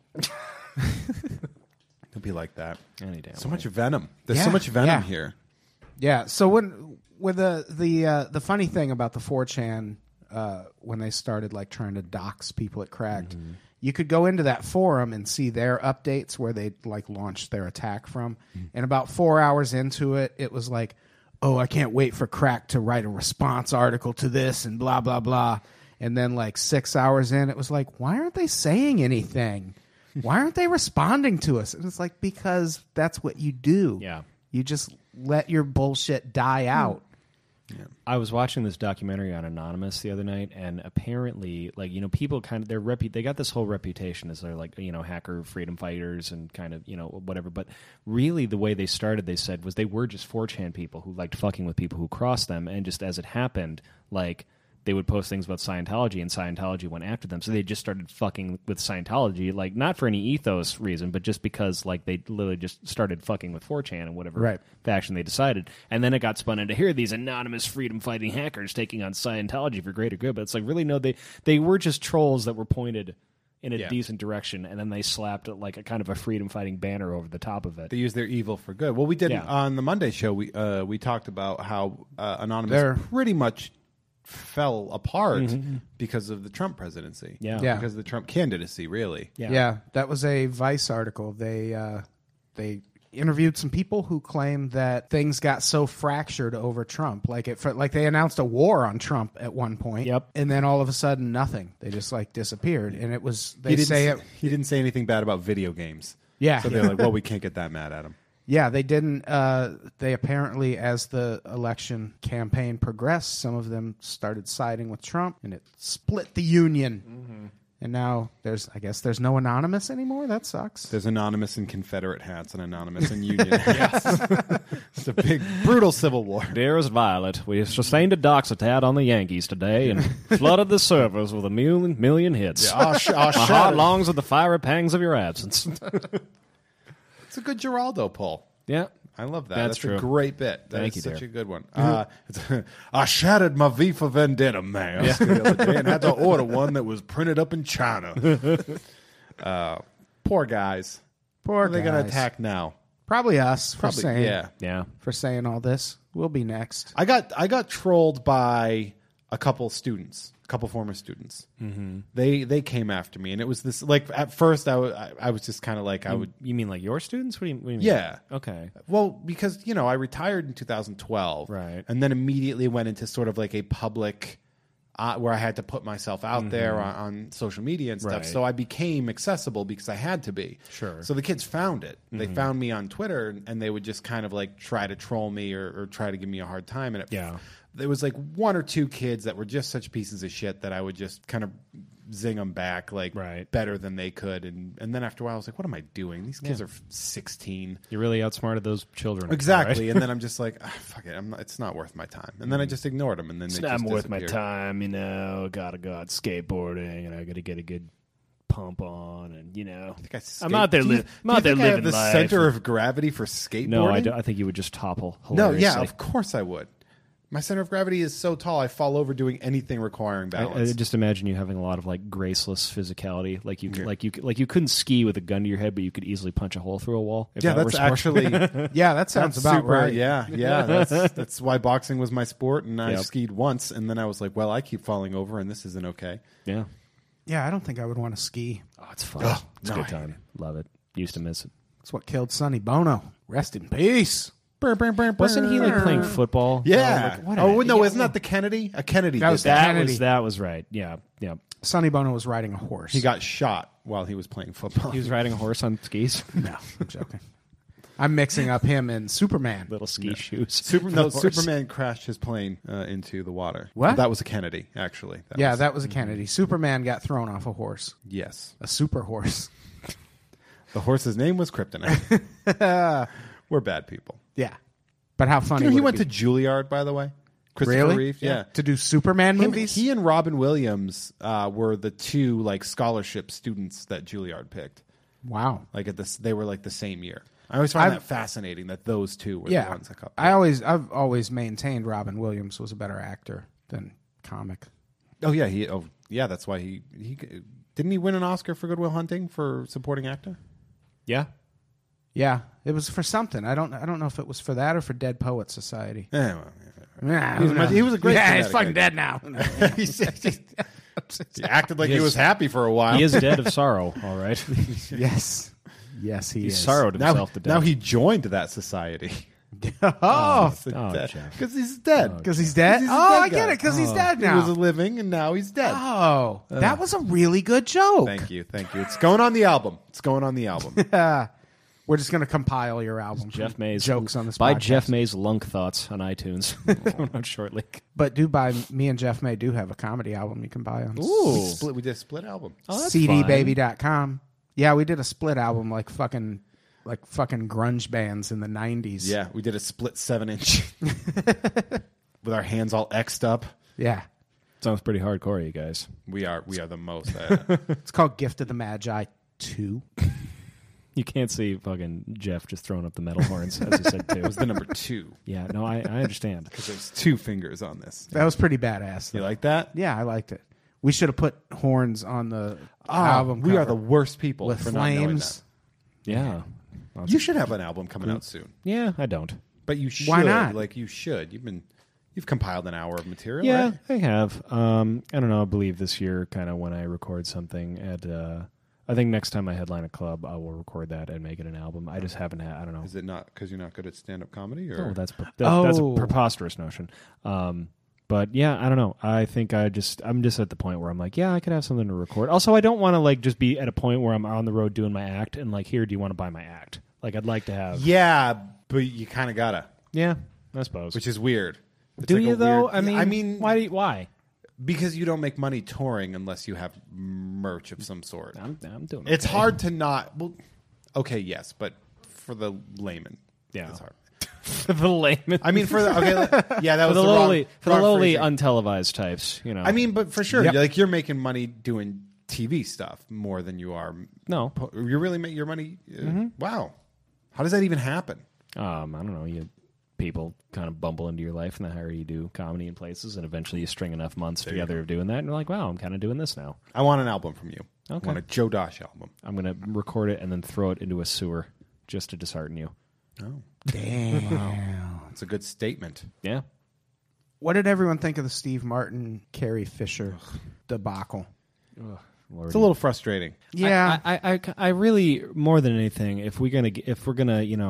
Don't be like that. Any damn So way. much venom. There's Yeah, so much venom yeah. here. Yeah. So when with the the uh, the funny thing about the four chan uh, when they started like trying to dox people at Cracked, Mm-hmm. you could go into that forum and see their updates where they like launched their attack from. Mm-hmm. And about four hours into it, it was like, oh, I can't wait for Cracked to write a response article to this and blah blah blah. And then like six hours in, it was like, why aren't they saying anything? Why aren't they responding to us? And it's like, because that's what you do. Yeah. You just let your bullshit die out. I was watching this documentary on Anonymous the other night, and apparently, like you know, people kind of their repu- they got this whole reputation as they're like you know hacker freedom fighters and kind of you know whatever. But really, the way they started, they said, was they were just four chan people who liked fucking with people who crossed them, and just as it happened, like. They would post things about Scientology, and Scientology went after them. So they just started fucking with Scientology, like not for any ethos reason, but just because like they literally just started fucking with four chan and whatever Right. faction they decided. And then it got spun into here these anonymous freedom fighting hackers taking on Scientology for greater good. But it's like really no, they they were just trolls that were pointed in a Yeah. decent direction, and then they slapped like a kind of a freedom fighting banner over the top of it. They use their evil for good. Well, we did Yeah. on the Monday show. We uh, we talked about how uh, Anonymous They're- pretty much fell apart because of the Trump presidency. Yeah. Yeah. because of the Trump candidacy. Really. Yeah. Yeah, that was a Vice article. They uh, they interviewed some people who claimed that things got so fractured over Trump, like it, like they announced a war on Trump at one point. Yep. and then all of a sudden, nothing. They just like disappeared, and it was they he didn't say s- it. He didn't say anything bad about video games. Yeah, So they're like, well, we can't get that mad at him. yeah, they didn't. Uh, they apparently, as the election campaign progressed, some of them started siding with Trump, and it split the union. Mm-hmm. And now there's, I guess, there's no Anonymous anymore. That sucks. There's Anonymous in Confederate hats and Anonymous in Union hats. It's a big, brutal civil war. Dearest Violet, we sustained a dox attack on the Yankees today and flooded the servers with a million, million hits. Our, sh- our My heart shattered- longs with the fiery pangs of your absence. It's a good Geraldo pull. yeah. I love that. That's That's, true. a great bit. That Thank is you, such dear. a good one. Uh, it's, I shattered my V for Vendetta mask the other day and had to order one that was printed up in China. uh, poor guys. Poor What are they going to guys. attack now? Probably us for Probably, saying yeah. Yeah. for saying all this. We'll be next. I got I got trolled by a couple students, a couple former students. Mm-hmm. They they came after me, and it was this like at first I, w- I, I was just kind of like I would You mean like your students? What do you, what do you mean? yeah. Okay. Well, because, you know, I retired in two thousand twelve. Right. And then immediately went into sort of like a public, uh, where I had to put myself out there on, on social media and stuff. Right. So I became accessible because I had to be. Sure. So the kids found it. They found me on Twitter, and they would just kind of like try to troll me or, or try to give me a hard time. And it, Yeah. there was like one or two kids that were just such pieces of shit that I would just kind of zing them back like Right. better than they could, and and then after a while I was like, what am I doing? These kids Yeah. are sixteen. You really outsmarted those children. Exactly, right? and then I'm just like, ah, fuck it, I'm not, it's not worth my time. And then I just ignored them, and then It's they not just worth my disappeared. time, you know. Gotta go out skateboarding, and I gotta get a good pump on, and you know. I think I skate- I'm out there Do you- li- I'm do you out there think I have living the life. center of gravity for skateboarding? No, I, do, I think you would just topple. No, yeah, hilariously. of course I would. My center of gravity is so tall, I fall over doing anything requiring I, balance. I just imagine you having a lot of like graceless physicality, like you could, Yeah. like you could, like you couldn't ski with a gun to your head, but you could easily punch a hole through a wall. If yeah, that were that's sport. actually Yeah, that sounds that's about super, right. Yeah, yeah, that's that's why boxing was my sport, and I Yep. skied once, and then I was like, well, I keep falling over, and this isn't okay. yeah. Yeah, I don't think I would want to ski. Oh, it's fun. Oh, it's no, a I good time. Love it. Used to miss it. It's what killed Sonny Bono. Rest in peace. Wasn't he like playing football? Yeah. Oh, like, what oh a- no, yeah, isn't that the Kennedy? A Kennedy. That did was that. that Kennedy. was that was right. Yeah, yeah. Sonny Bono was riding a horse. He got shot while he was playing football. He was riding a horse on skis, no, I'm joking. I'm mixing up him and Superman. little ski shoes. Super, no, Horse. Superman crashed his plane uh, into the water. What? That was a Kennedy, actually. That Yeah, was- that was a Kennedy. Superman got thrown off a horse, yes. a super horse. The horse's name was Kryptonite. We're bad people. Yeah, but how funny! You know, he would it went be? to Juilliard, by the way. Christopher really Reeve, yeah. to do Superman Him- movies. he and Robin Williams uh, were the two like scholarship students that Juilliard picked. wow. Like at this, they were like the same year. I always find I've- that fascinating that those two were the Yeah, ones that got I always, I've always maintained Robin Williams was a better actor than comic. Oh yeah, he. Oh yeah, that's why he he didn't he win an Oscar for Good Will Hunting for supporting actor. Yeah, Yeah, it was for something. I don't, I don't know if it was for that or for Dead Poets Society. Eh, well, Nah, He was who much- knows? he was a great Yeah, he's dramatic fucking actor. dead now. he acted like he, He is- was happy for a while. he is dead of sorrow. All right, yes, yes, he he is. sorrowed now, himself to death. now he joined that society. oh, Oh, Jeff. because he's dead. because he's dead. He's a oh, dead I get guy. it. Because he's Oh. dead He now. was a living, and now he's dead. oh, that was a really good joke. Thank you, thank you. It's going on the album. It's going on the album. We're just going to compile your album. Jeff Mays jokes on this. Buy podcast. Jeff Mays Lunk Thoughts on iTunes. Coming out shortly. But do buy me and Jeff May do have a comedy album you can buy on We split. We did a split album. Oh, that's C D fine. baby dot com. Yeah, we did a split album like fucking like fucking grunge bands in the nineties. Yeah, we did a split seven inch with our hands all X'd up. Yeah. Sounds pretty hardcore, you guys. We are we are the most. Uh, It's called Gift of the Magi two. You can't see fucking Jeff just throwing up the metal horns, as he said too. it was the number two Yeah, no, I, I understand. because there's two fingers on this. That was pretty badass. You though. like that? Yeah, I liked it. We should have put horns on the Ah, album. we are cover the worst people with for not knowing flames. Yeah. that. You should have an album coming out soon, Yeah, I don't. but you should. Why not? Like you should. You've been you've compiled an hour of material. Yeah, right? I have. Um, I don't know. I believe this year, kind of when I record something at, uh, I think next time I headline a club, I will record that and make it an album. I just haven't had. I don't know. Is it not because you're not good at stand up comedy? Or Oh, that's pre- that, that's a Oh. preposterous notion. Um, but yeah, I don't know. I think I just I'm just at the point where I'm like, yeah, I could have something to record. Also, I don't want to like just be at a point where I'm on the road doing my act and like, here, do you want to buy my act? Like, I'd like to have. yeah, but you kind of gotta, Yeah, I suppose. which is weird. It's do like a you though? weird- I mean, I mean, why? Do you, why? because you don't make money touring unless you have merch of some sort. I'm I'm doing. It's okay. hard to not. Well, okay, yes, but for the layman, Yeah. it's hard. for the layman. I mean, for the okay, like- yeah, that for was the the lowly, wrong, for the wrong lowly phrasing. untelevised types. You know. I mean, but for sure, Yep. like you're making money doing T V stuff more than you are. no. po- You're really making your money. Uh, Wow, how does that even happen? Um, I don't know. You people kind of bumble into your life, and the higher you do comedy in places, and eventually you string enough months you together of doing that, and you're like, wow, I'm kind of doing this now. I want an album from you. Okay. I want a Joe Dosh album. I'm gonna record it and then throw it into a sewer just to dishearten you. Oh, Damn. it's a good statement. Yeah. What did everyone think of the Steve Martin, Carrie Fisher debacle? Lordy. It's a little frustrating. Yeah. I, I, I, I really more than anything, if we're gonna if we're gonna you know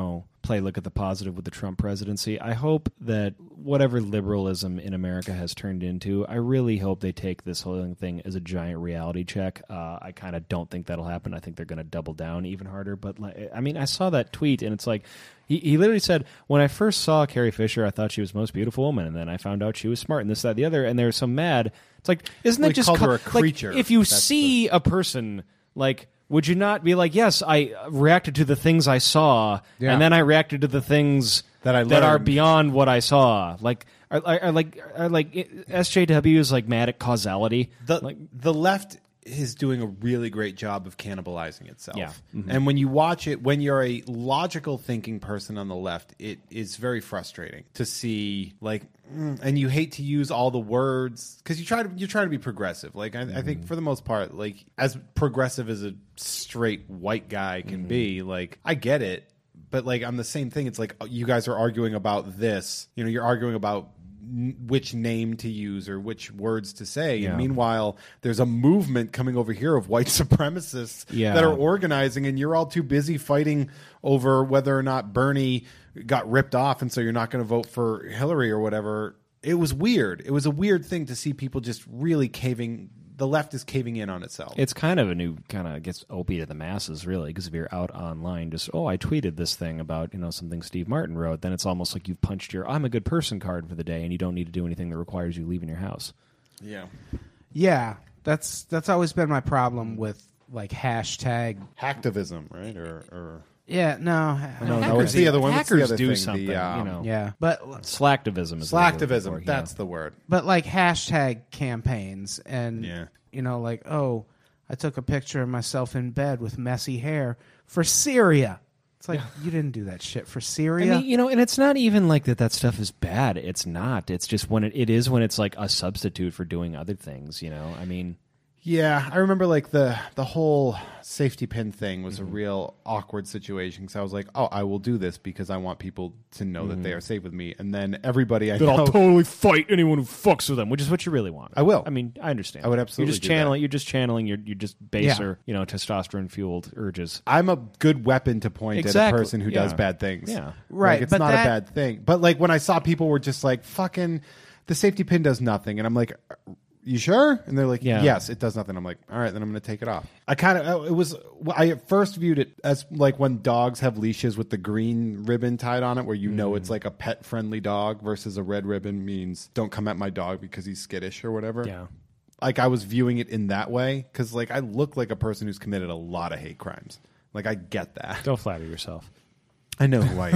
play look at the positive with the Trump presidency. I hope that whatever liberalism in America has turned into, I really hope they take this whole thing as a giant reality check. Uh, I kind of don't think that'll happen. I think they're going to double down even harder. But like, I mean, I saw that tweet, and it's like he, he literally said, "When I first saw Carrie Fisher, I thought she was the most beautiful woman, and then I found out she was smart, and this, that, the other." And they're so mad. It's like, isn't Well, that he just called co- her a creature. Like, if you That's see a person like. Would you not be like, yes, I reacted to the things I saw, Yeah. and then I reacted to the things That I that are learned. beyond what I saw? Like, are, are, are like, are like S J W is like mad at causality. The like, the left is doing a really great job of cannibalizing itself. Yeah. Mm-hmm. And when you watch it, when you're a logical thinking person on the left, it is very frustrating to see like, mm, and you hate to use all the words because you try to you try to be progressive. Like I, mm-hmm. I think for the most part, like as progressive as a straight white guy can mm-hmm. be, like I get it. But like on the same thing, it's like you guys are arguing about this. You know, you're arguing about n- which name to use or which words to say. Yeah. And meanwhile, there's a movement coming over here of white supremacists Yeah. that are organizing, and you're all too busy fighting over whether or not Bernie got ripped off, and so you're not going to vote for Hillary or whatever. It was weird. It was a weird thing to see people just really caving. The left is caving in on itself. it's kind of a new kind of gets opie to the masses, really, because if you're out online, just oh, I tweeted this thing about you know something Steve Martin wrote, then it's almost like you've punched your "I'm a good person" card for the day, and you don't need to do anything that requires you leaving your house. yeah. Yeah, that's that's always been my problem with like hashtag. Hacktivism, right? Or, or Yeah, no, No, I- no, what's the other one? What's the Hackers other do thing? something, The, um, you know. yeah, but Slacktivism is what I'm looking Slacktivism. for, yeah. That's the word. but like hashtag campaigns and Yeah. you know like oh I took a picture of myself in bed with messy hair for Syria. It's like you didn't do that shit for Syria. I mean, you know, and it's not even like that that stuff is bad. It's not. It's just when it, it is when it's like a substitute for doing other things, you know? I mean... Yeah, I remember like the the whole safety pin thing was Mm-hmm. a real awkward situation because I was like, oh, I will do this because I want people to know that they are safe with me. And then everybody I That know... I'll totally fight anyone who fucks with them, which is what you really want. I will. I mean, I understand. I would absolutely You're just do channeling. that. You're just channeling your your just baser, you know, testosterone fueled urges. I'm a good weapon to point at Exactly. a person who Yeah. does bad things. Yeah. Right, Like, it's but not that- a bad thing. But like when I saw people were just like, fucking, the safety pin does nothing. And I'm like, you sure? And they're like, Yeah. yes, it does nothing. I'm like, all right, then I'm going to take it off. I kind of, it was, I at first viewed it as like when dogs have leashes with the green ribbon tied on it, where you know it's like a pet friendly dog versus a red ribbon means don't come at my dog because he's skittish or whatever. Yeah. Like I was viewing it in that way because like I look like a person who's committed a lot of hate crimes. Like I get that. Don't flatter yourself. I know who I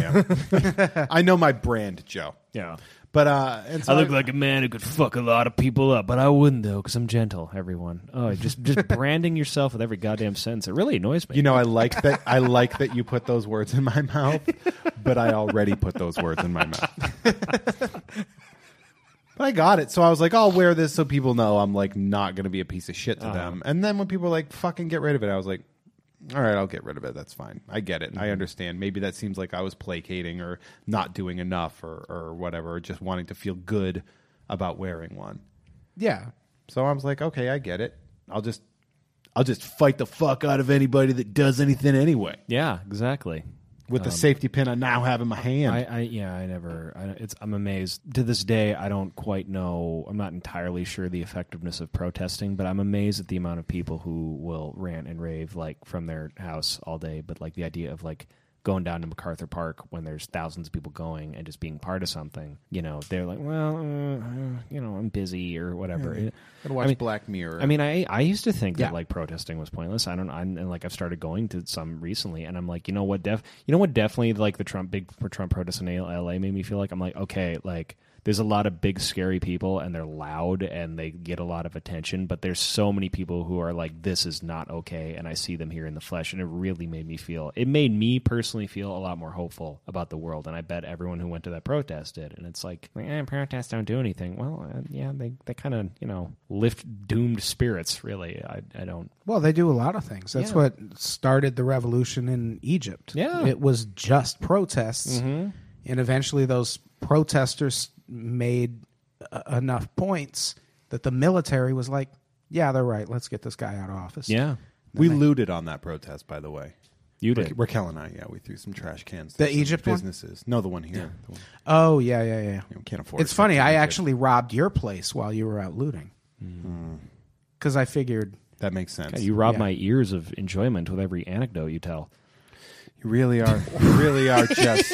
am. I know my brand, Joe. Yeah. But uh, and so I look like a man who could fuck a lot of people up, but I wouldn't though, because I'm gentle. Everyone, oh, just just branding yourself with every goddamn sentence. It really annoys me. you know, I like that. I like that you put those words in my mouth, but I already put those words in my mouth. But I got it, so I was like, I'll wear this so people know I'm like not going to be a piece of shit to Uh-huh. them. And then when people were like, "Fucking get rid of it," I was like, all right, I'll get rid of it. That's fine. I get it. Mm-hmm. I understand. Maybe that seems like I was placating or not doing enough or, or whatever, or just wanting to feel good about wearing one. yeah, So I was like, okay, I get it. I'll just I'll just fight the fuck out of anybody that does anything anyway. Yeah, exactly. With the safety pin I now have in my hand. I, I yeah, I never. I, it's I'm amazed to this day. I don't quite know. I'm not entirely sure the effectiveness of protesting, but I'm amazed at the amount of people who will rant and rave like from their house all day. But like the idea of like going down to MacArthur Park when there's thousands of people going and just being part of something, you know, they're like, well, uh, you know, I'm busy or whatever. It- Gotta watch I mean- Black Mirror. I mean, I I used to think Yeah. that like protesting was pointless. I don't, I'm, and like I've started going to some recently, and I'm like, you know what, def, you know what, definitely like the Trump big Trump protests in L A made me feel like I'm like, okay, like there's a lot of big scary people and they're loud and they get a lot of attention, but there's so many people who are like, this is not okay, and I see them here in the flesh, and it really made me feel, it made me personally feel a lot more hopeful about the world, and I bet everyone who went to that protest did. And it's like, eh, protests don't do anything. Well, uh, yeah, they they kind of you know lift doomed spirits. Really, I I don't. well, they do a lot of things. That's Yeah. what started the revolution in Egypt. Yeah. it was just protests, and eventually those protesters made uh, enough points that the military was like, "Yeah, they're right. Let's get this guy out of office." Yeah. we looted on that protest, by the way. You did. Raquel and I, yeah, we threw some trash cans. The to some Egypt one? businesses. No, the one here. The one, Oh yeah, yeah, yeah. you know, can't afford. It's it. funny. I Egypt. actually robbed your place while you were out looting because I figured. That makes sense. God, you rob Yeah. my ears of enjoyment with every anecdote you tell. You really are. You really are just.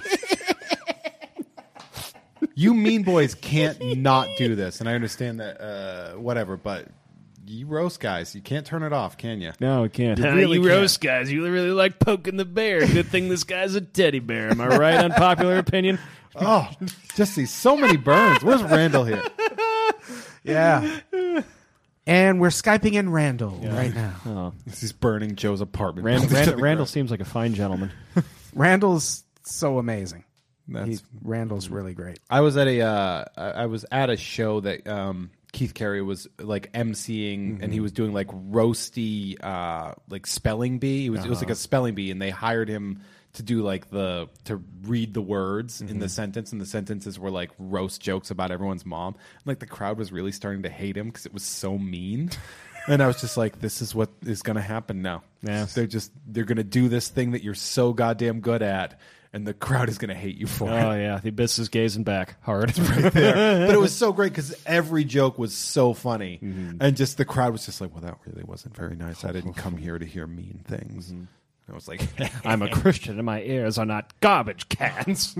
You mean boys can't not do this, and I understand that. Uh, whatever, but you roast guys. You can't turn it off, can you? No, we can't. You really you can't. roast guys. You really like poking the bear. Good thing this guy's a teddy bear. Am I right? Unpopular opinion. Oh, just see so many burns. Where's Randall here? Yeah. And we're Skyping in Randall right now. Oh, He's burning Joe's apartment. Rand, To the Rand, ground. Randall seems like a fine gentleman. Randall's so amazing. That's He, Randall's really great. I was at a uh, I I was at a show that um, Keith Carey was like emceeing, and he was doing like roasty uh, like spelling bee. It was it was like a spelling bee, and they hired him to do like the to read the words in the sentence, and the sentences were like roast jokes about everyone's mom. And, like the crowd was really starting to hate him because it was so mean. And I was just like, this is what is going to happen now. Yeah. They're just they're going to do this thing that you're so goddamn good at, and the crowd is going to hate you for it. Oh, yeah. The abyss is gazing back hard. There. But it was so great because every joke was so funny, and just the crowd was just like, "Well, that really wasn't very nice. I didn't come here to hear mean things." And I was like, I'm a Christian, and my ears are not garbage cans.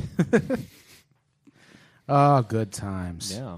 Oh, good times. Yeah.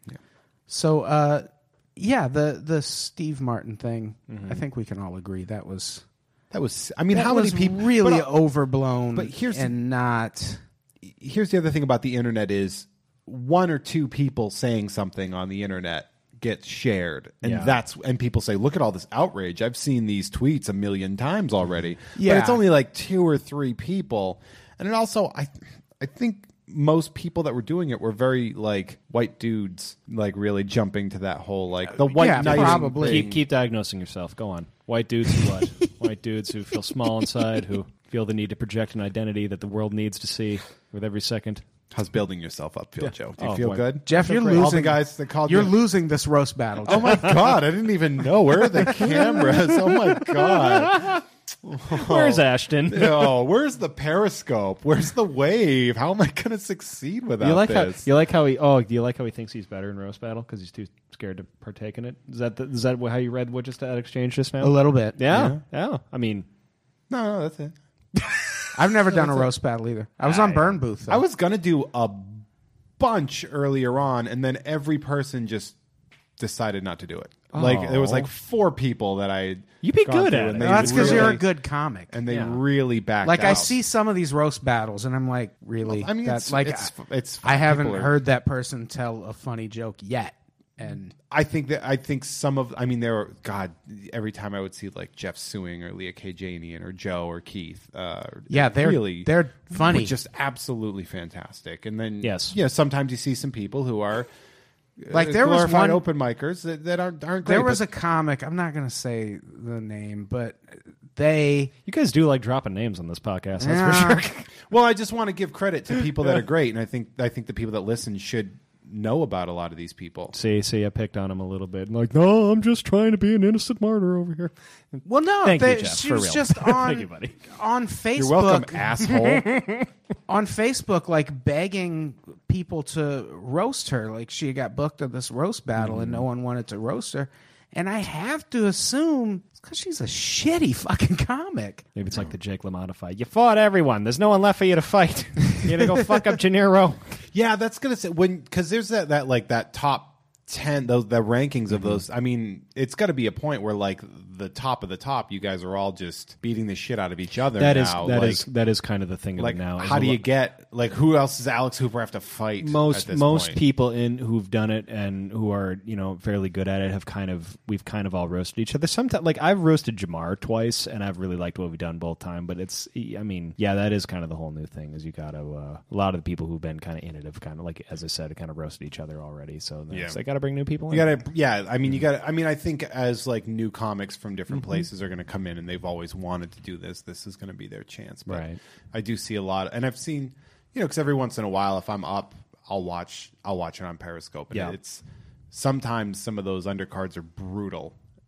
So, uh, yeah, the the Steve Martin thing. I think we can all agree that was "That was." I mean, that how was many people really But, uh, overblown? but here's- and not. here's the other thing about the internet is one or two people saying something on the internet gets shared, and Yeah. that's and people say, "Look at all this outrage! I've seen these tweets a million times already." Yeah. But it's only like two or three people, and it also I I think most people that were doing it were very like white dudes, like really jumping to that whole like the white yeah, knight probably. thing. Keep keep diagnosing yourself. Go on. White dudes who what? White dudes who feel small inside, who feel the need to project an identity that the world needs to see with every second. How's building yourself up feel, Joe? Do you Oh, feel boy. good? Jeff, you're All the losing. guys that called You're you- losing this roast battle. Oh my god! I didn't even know. Where are the cameras? Oh my god! Where's Ashton? Oh, where's the periscope? Where's the wave? How am I going to succeed without You like how this? you like how he oh do you like how he thinks he's better in roast battle because he's too scared to partake in it? Is that the, is that how you read what just that exchange just now? a little bit. Yeah, yeah. I mean, no, no, that's it. I've never done a roast battle either. I was on Burn Booth. Though. I was going to do a bunch earlier on, and then every person just decided not to do it. Like there was like four people that I You'd be gone good through, at and it. they Well, that's because really- you're a good comic. and they Yeah. really backed Like I out. see some of these roast battles, and I'm like, really? I mean, that's it's like it's, it's I haven't people are- heard that person tell a funny joke yet, and I think that I think some of I mean there were God every time I would see like Jeff Suing or Leah K. Janian or Joe or Keith uh, yeah, they're really they're funny. were just absolutely fantastic. And then Yes. yeah, sometimes you see some people who are Like, uh, there was glorified one- open micers that, that aren't aren't great. there was but a comic. I'm not going to say the name, but they. you guys do like dropping names on this podcast. That's Yeah. for sure. well, I just want to give credit to people that are great, and I think I think the people that listen should know about a lot of these people. See, see, I picked on him a little bit. Like, no, I'm just trying to be an innocent martyr over here. Well, no, Thank they, you, Jeff, she for was real. just on Thank you, buddy. on Facebook. You're welcome, asshole. On Facebook, like begging people to roast her. Like she got booked at this roast battle, and no one wanted to roast her. And I have to assume it's because she's a shitty fucking comic. Maybe it's like the Jake LaMotta fight. You fought everyone. There's no one left for you to fight. You gotta go fuck up Gennaro. Yeah, that's gonna say when because there's that that like that top ten those the rankings of those. I mean, it's got to be a point where like the top of the top, you guys are all just beating the shit out of each other. That is now. that like, is that is kind of the thing of like it now. how do you get like who else does Alex Hooper have to fight? most at this most point? people in who've done it and who are you know fairly good at it have kind of we've kind of all roasted each other. Sometimes like I've roasted Jamar twice and I've really liked what we've done both time. But it's I mean yeah that is kind of the whole new thing is you got to uh, a lot of the people who've been kind of in it have kind of like as I said kind of roasted each other already. So Yeah. they got to bring new people You in. gotta, yeah. I mean, you gotta. I mean, I think as like new comics from different places are going to come in, and they've always wanted to do this. This is going to be their chance. But Right. I do see a lot, and I've seen, you know, because every once in a while, if I'm up, I'll watch. I'll watch it on Periscope. And Yeah. it's sometimes some of those undercards are brutal,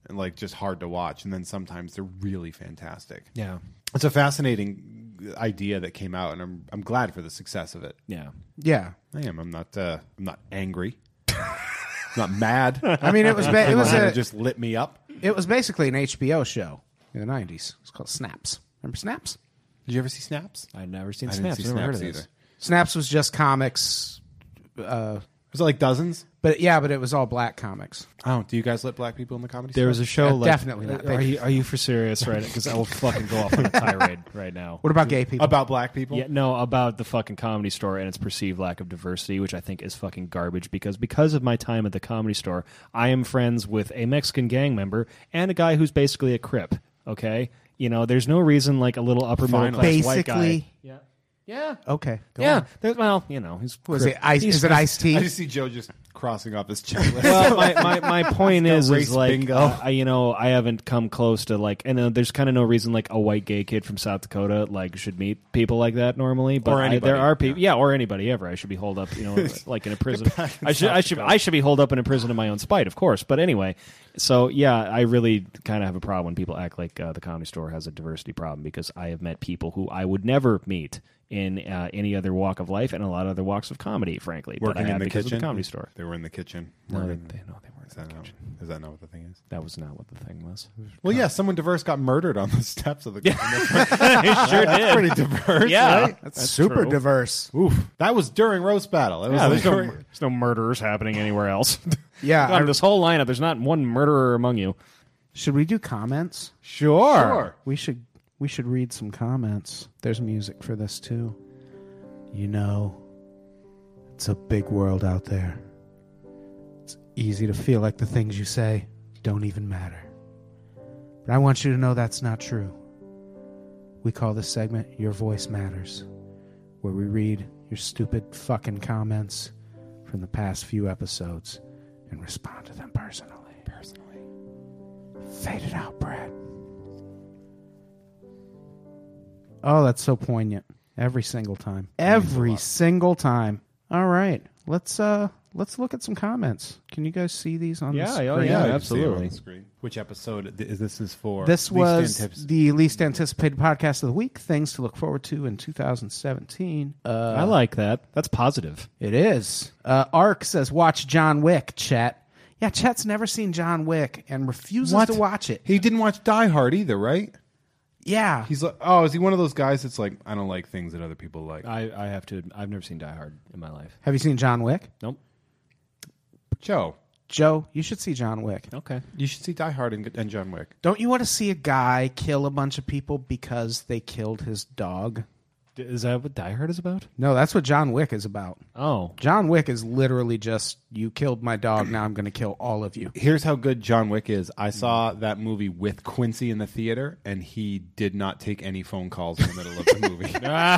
and like just hard to watch, and then sometimes they're really fantastic. Yeah. It's a fascinating idea that came out, and I'm I'm glad for the success of it. Yeah. Yeah. I am. I'm not. Uh, I'm not angry. I'm not mad. I mean, it was ba- it was It a, just lit me up. it was basically an H B O show in the nineties. It's called Snaps. Remember Snaps? Did you ever see Snaps? I'd never seen I didn't Snaps. see I've never heard of Snaps this. either. Snaps was just comics, uh, Was it like dozens? but yeah, but it was all black comics. Oh, do you guys let black people in the comedy? There was store? a show Uh, like definitely not. Are you are you for serious right? Because I will fucking go off on a tirade right now. What about gay people? about black people. Yeah, no, about the fucking Comedy Store and its perceived lack of diversity, which I think is fucking garbage. Because because of my time at the Comedy Store, I am friends with a Mexican gang member and a guy who's basically a Crip. Okay, you know, there's no reason like a little upper middle class white guy. Basically, Yeah, yeah, okay. Go yeah. on. There's, well, you know, he's Was Crip. it ice? He's Is it iced tea? I just see Joe just crossing off his checklist. Well, my, my, my point Let's is, go is race like, bingo. uh, I, you know, I haven't come close to like, and uh, there's kind of no reason like a white gay kid from South Dakota like should meet people like that normally. But Or I, anybody, there are people, yeah. or anybody ever. I should be holed up, you know, like in a prison. I should, I should, I should be holed up in a prison in my own spite, of course. But anyway, so yeah, I really kind of have a problem when people act like uh, the Comedy Store has a diversity problem, because I have met people who I would never meet in uh, any other walk of life and a lot of other walks of comedy, frankly. but I Working have in the because kitchen. of the Comedy Store. They were in the kitchen. No, they, Working- they, no, they weren't Is in that, the not, kitchen. is that not what the thing is? That was not what the thing was. Well, yeah, someone diverse got murdered on the steps of the. Yeah, It sure that's pretty diverse. Yeah. right? That's, super true. diverse. Oof, that was during roast battle. It was Yeah, like there's no, during- there's no murderers happening anywhere else. Yeah. On I- this whole lineup, there's not one murderer among you. should we do comments? sure. We should. We should read some comments. There's music for this too. You know, it's a big world out there. It's easy to feel like the things you say don't even matter. But I want you to know that's not true. We call this segment Your Voice Matters, where we read your stupid fucking comments from the past few episodes and respond to them personally. Personally. Fade it out, Brad. Oh, that's so poignant. Every single time. Every single time. All right. Let's uh let's look at some comments. Can you guys see these on Yeah, the oh, screen? yeah, I can see it absolutely. on the screen. Which episode is this is for? This Least was anticipated. the least anticipated podcast of the week. Things to look forward to in two thousand seventeen. Uh, I like that. That's positive. It is. Uh, Ark says, watch John Wick, Chet. Yeah, Chet's never seen John Wick and refuses What? to watch it. He didn't watch Die Hard either, right? Yeah. He's like, oh, is he one of those guys that's like, I don't like things that other people like? I, I have to. I've never seen Die Hard in my life. Have you seen John Wick? Nope. Joe, Joe, you should see John Wick. Okay. you should see Die Hard and, and John Wick. Don't you want to see a guy kill a bunch of people because they killed his dog? D- Is that what Die Hard is about? No, that's what John Wick is about. Oh. John Wick is literally just, you killed my dog, now I'm going to kill all of you. Here's how good John Wick is. I saw that movie with Quincy in the theater, and he did not take any phone calls in the middle of the movie.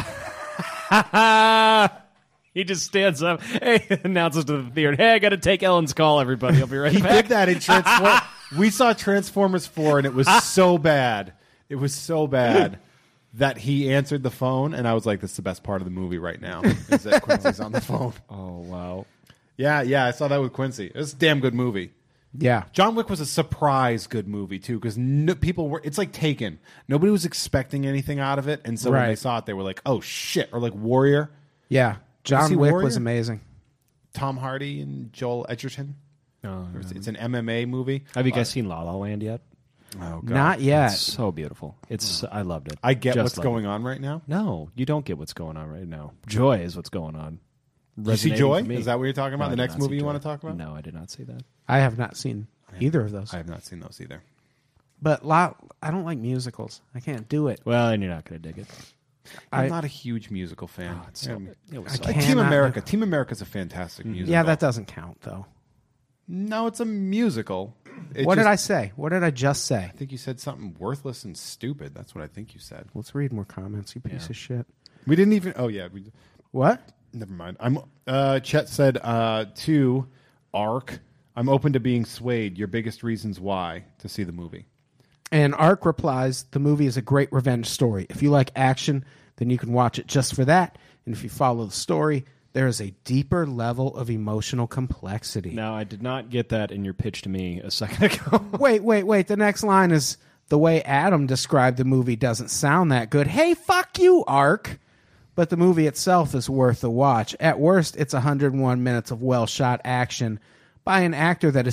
He just stands up, hey, announces to the theater, hey, I got to take Ellen's call, everybody. I'll be right He back. did that in Transformers. We saw Transformers four, and it was so bad. It was so bad that he answered the phone, and I was like, this is the best part of the movie right now, is that Quincy's on the phone. Oh, wow. Yeah, yeah, I saw that with Quincy. It was a damn good movie. Yeah. John Wick was a surprise good movie, too, because no, people were, it's like Taken. Nobody was expecting anything out of it, and so when Right. they saw it, they were like, oh, shit. Or like Warrior, Yeah. John see Wick Warrior? was amazing. Tom Hardy and Joel Edgerton. Oh, It's, it's an M M A movie. have you guys seen La La Land yet? Oh, God. Not yet. It's so beautiful. It's I loved it. I get Just what's loved going it. on right now. No, you don't get what's going on right now. Joy is what's going on. You see Resonating Joy? for me. Is that what you're talking about? No, I the did next not see movie you Joy. want to talk about? No, I did not see that. I have not seen either of those. I have not seen those either. But lot, I don't like musicals. I can't do it. Well, and you're not going to dig it. I'm I- not a huge musical fan. Oh, it's so Um, good. It was I so like can't- Team cannot America. do- Team America's a fantastic musical. Yeah, that doesn't count, though. No, it's a musical. It what just- did I say? What did I just say? I think you said something worthless and stupid. That's what I think you said. Let's read more comments, you piece Yeah. of shit. We didn't even. Oh yeah. We, What? never mind. I'm. Uh, Chet said uh, to Ark. I'm open to being swayed. Your biggest reasons why to see the movie. And Ark replies, the movie is a great revenge story. If you like action, then you can watch it just for that. And if you follow the story, there is a deeper level of emotional complexity. Now, I did not get that in your pitch to me a second ago. Wait, wait, wait. The next line is, the way Adam described the movie doesn't sound that good. Hey, fuck you, Ark. But the movie itself is worth a watch. At worst, it's one hundred one minutes of well-shot action by an actor that is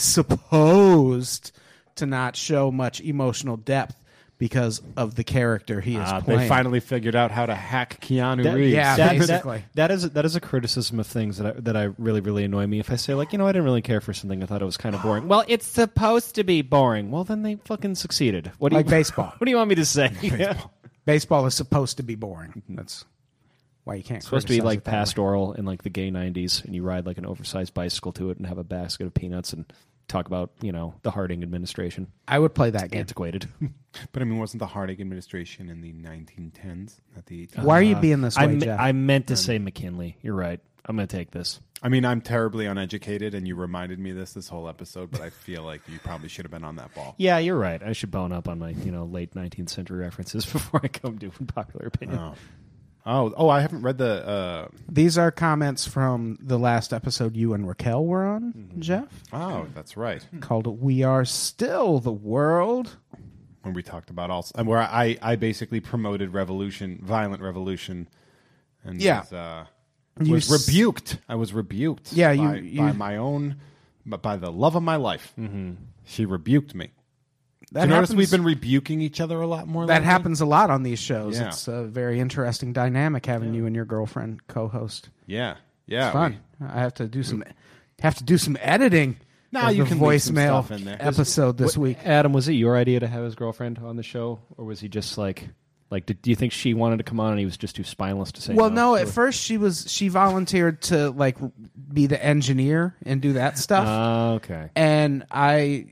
supposed to not show much emotional depth because of the character he is Uh, playing. they finally figured out how to hack Keanu That- Reeves. yeah, That- basically. that, that is that is a criticism of things that I, that I really really annoy me. If I say like, you know, I didn't really care for something, I thought it was kind of boring. Well, it's supposed to be boring. Well, then they fucking succeeded. What do Like you, baseball. What do you want me to say? Baseball is supposed to be boring. That's why you can't It's supposed to be criticize like it that way. pastoral in like the gay nineties, and you ride like an oversized bicycle to it and have a basket of peanuts and talk about, you know, the Harding administration. I would play that game. Antiquated. But I mean, wasn't the Harding administration in the nineteen tens? Not the eighteen. Why are you being this way, I, me- Jeff? I meant to say McKinley. You're right. I'm going to take this. I mean, I'm terribly uneducated, and you reminded me of this this whole episode, but I feel like you probably should have been on that ball. Yeah, you're right. I should bone up on my, you know, late nineteenth century references before I come to popular opinion. Oh, oh, oh! I haven't read the. Uh... These are comments from the last episode you and Raquel were on, Mm-hmm. Jeff, Oh, that's right. called "We Are Still the World." When we talked about all, and where I, I basically promoted revolution, violent revolution, and Yeah. was, uh, You was s- rebuked. I was rebuked. Yeah, you- by, you- by my own, but by the love of my life. Mm-hmm. She rebuked me. That Do you notice happens- we've been rebuking each other a lot more? That lately? happens a lot on these shows. Yeah. It's a very interesting dynamic having you and your girlfriend co-host. Yeah, yeah. It's fun. I have to do some have to do some editing. Nah, of you the can leave some voicemail stuff in there. episode this week. Adam, was it your idea to have his girlfriend on the show, or was he just like, like, did, do you think she wanted to come on and he was just too spineless to say Well, no? no. At first, she was she volunteered to like be the engineer and do that stuff, Uh, okay. and I.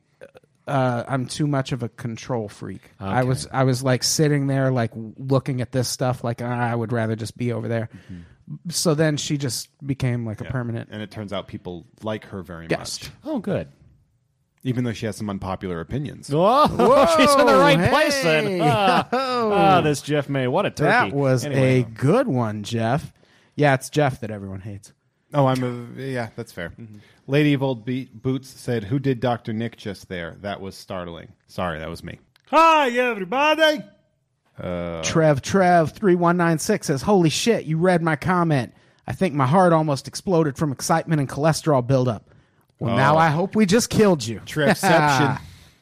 Uh, I'm too much of a control freak. I Okay. was I was like sitting there like looking at this stuff like ah, I would rather just be over there. So then she just became like a Yeah. permanent And it turns out people like her very guest. much, Oh, good. even though she has some unpopular opinions. Whoa, she's in the right hey. place then. Ah, Oh. ah, this Jeff May, what a turkey. That was Anyway. a good one, Jeff. Yeah, it's Jeff that everyone hates. Oh, I'm a yeah. That's fair. Lady of Old Be- Boots said, "Who did Doctor Nick just there? That was startling." Sorry, that was me. Hi, everybody. Trev Trev three one nine six says, "Holy shit, you read my comment. I think my heart almost exploded from excitement and cholesterol buildup. Well, now Oh. I hope we just killed you." Trevception.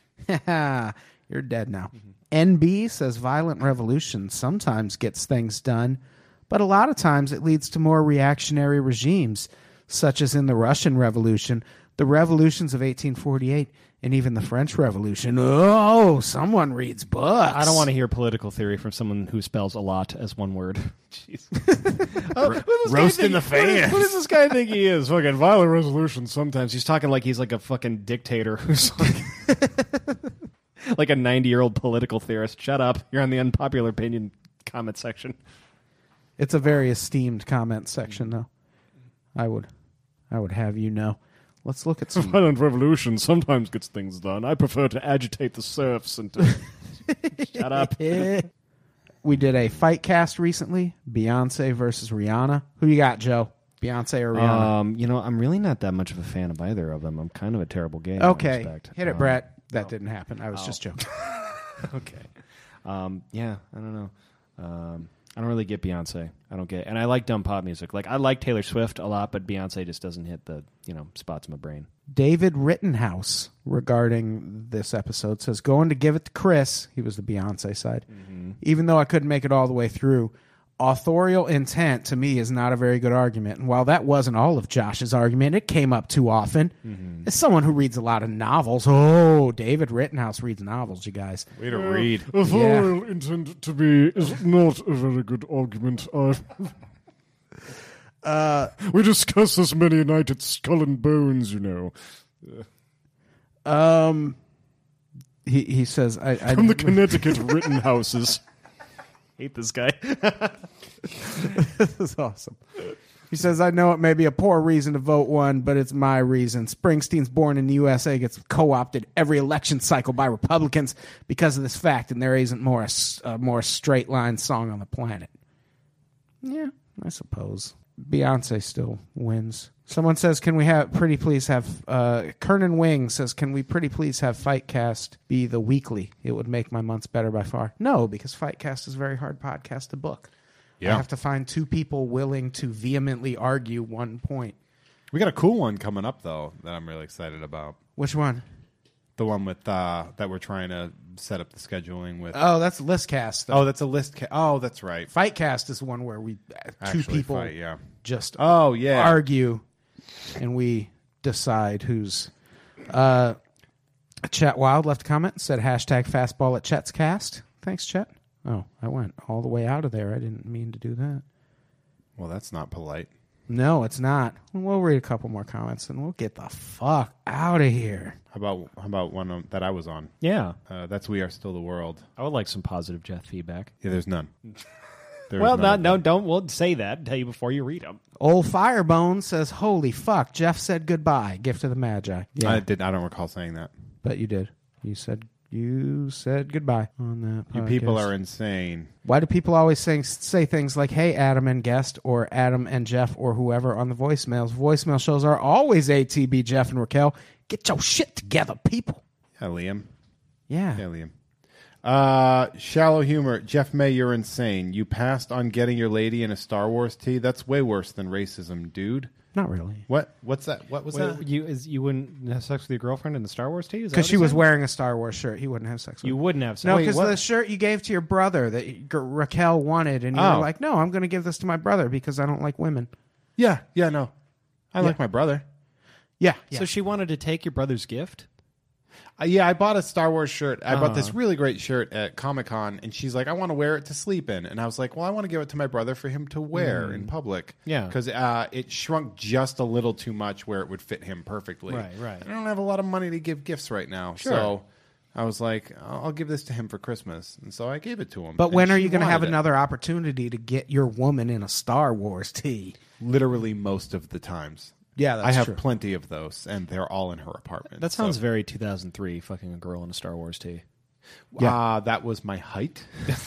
You're dead now. N B says, "Violent revolution sometimes gets things done, but a lot of times it leads to more reactionary regimes, such as in the Russian Revolution, the revolutions of eighteen forty-eight, and even the French Revolution." Oh, someone reads books. I don't want to hear political theory from someone who spells a lot as one word. Jeez. Roasting the fan. What does this guy think he is? Fucking violent resolution sometimes. He's talking like he's like a fucking dictator who's like, like a ninety-year-old political theorist. Shut up. You're on the unpopular opinion comment section. It's a very esteemed comment section, though. I would, I would have you know. Let's look at some. Violent revolution sometimes gets things done. I prefer to agitate the serfs and to... Shut up. We did a fight cast recently, Beyonce versus Rihanna. Who you got, Joe? Beyonce or Rihanna? Um, you know, I'm really not that much of a fan of either of them. I'm kind of a terrible gay. in that okay, respect. hit it, Um, Brett. That didn't happen. I was just joking. Okay. Um, yeah, I don't know. Um, I don't really get Beyonce. I don't get, and I like dumb pop music. Like I like Taylor Swift a lot, but Beyonce just doesn't hit the you know spots in my brain. David Rittenhouse, regarding this episode, says, "Going to give it to Chris." He was the Beyonce side. Even though I couldn't make it all the way through, authorial intent to me is not a very good argument. And while that wasn't all of Josh's argument, it came up too often. As someone who reads a lot of novels, oh, David Rittenhouse reads novels, you guys. Way to read. Authorial intent to be is not a very good argument. Uh, Uh, we discuss this many a night at Skull and Bones, you know. Um, he he says, I, I From the Connecticut Rittenhouses. Hate this guy. This is awesome. He says, "I know it may be a poor reason to vote one, but it's my reason. Springsteen's Born in the U S A gets co-opted every election cycle by Republicans because of this fact, and there isn't more a, s- a more straight line song on the planet." Yeah, I suppose. Beyonce still wins. Someone says, can we have, pretty please have, uh, Kernan Wing says, can we pretty please have Fightcast be the weekly? It would make my months better by far. No, because Fightcast is a very hard podcast to book. Yeah. I have to find two people willing to vehemently argue one point. We got a cool one coming up, though, that I'm really excited about. Which one? The one with uh, that we're trying to set up the scheduling with. Oh, that's Listcast. Oh, that's a list. Ca- oh, that's right. Fightcast is one where we, uh, two Actually people fight, yeah. just Oh, yeah. argue and we decide who's. Uh, Chet Wild left a comment and said hashtag fastball at Chet's cast. Thanks, Chet. Oh, I went all the way out of there. I didn't mean to do that. Well, that's not polite. No, it's not. We'll read a couple more comments and we'll get the fuck out of here. How about how about one um, that I was on? Yeah. Uh, that's We Are Still the World. I would like some positive Jeff feedback. Yeah, there's none. There is Well, none not, of no, them. don't. We'll say that. Tell you before you read them. Old Firebone says, holy fuck, Jeff said goodbye. Gift of the Magi. Yeah, I did. I don't recall saying that. but you did. You said you said goodbye on that You podcast. people are insane. Why do people always say, say things like, hey, Adam and guest, or Adam and Jeff, or whoever on the voicemails? Voicemail shows are always A T B, Jeff, and Raquel. Get your shit together, people. Yeah, Liam. Yeah. Yeah, Liam. Uh, shallow humor. Jeff May, you're insane. You passed on getting your lady in a Star Wars tee. That's way worse than racism, dude. Not really. What? What's that? What was Wait, that? you is you wouldn't have sex with your girlfriend in the Star Wars tee? Is that Because what she you're was saying? wearing a Star Wars shirt. He wouldn't have sex with You her. wouldn't have sex. No, Wait, because what? the shirt you gave to your brother that you- Raquel wanted, and you Oh. were like, no, I'm going to give this to my brother because I don't like women. Yeah, yeah, no. I like my brother. Yeah. yeah. So she wanted to take your brother's gift? Uh, yeah, I bought a Star Wars shirt. I bought this Uh-huh. really great shirt at Comic Con, and she's like, I want to wear it to sleep in. And I was like, well, I want to give it to my brother for him to wear in public. Yeah. Because uh, it shrunk just a little too much where it would fit him perfectly. Right, right. And I don't have a lot of money to give gifts right now. Sure. So I was like, I'll I'll give this to him for Christmas. And so I gave it to him. But And when are she you going to have wanted it. another opportunity to get your woman in a Star Wars tee? Literally most of the times. Yeah, that's I have true. plenty of those, and they're all in her apartment. That sounds So, very two thousand three, fucking a girl in a Star Wars tee. uh, that was my height.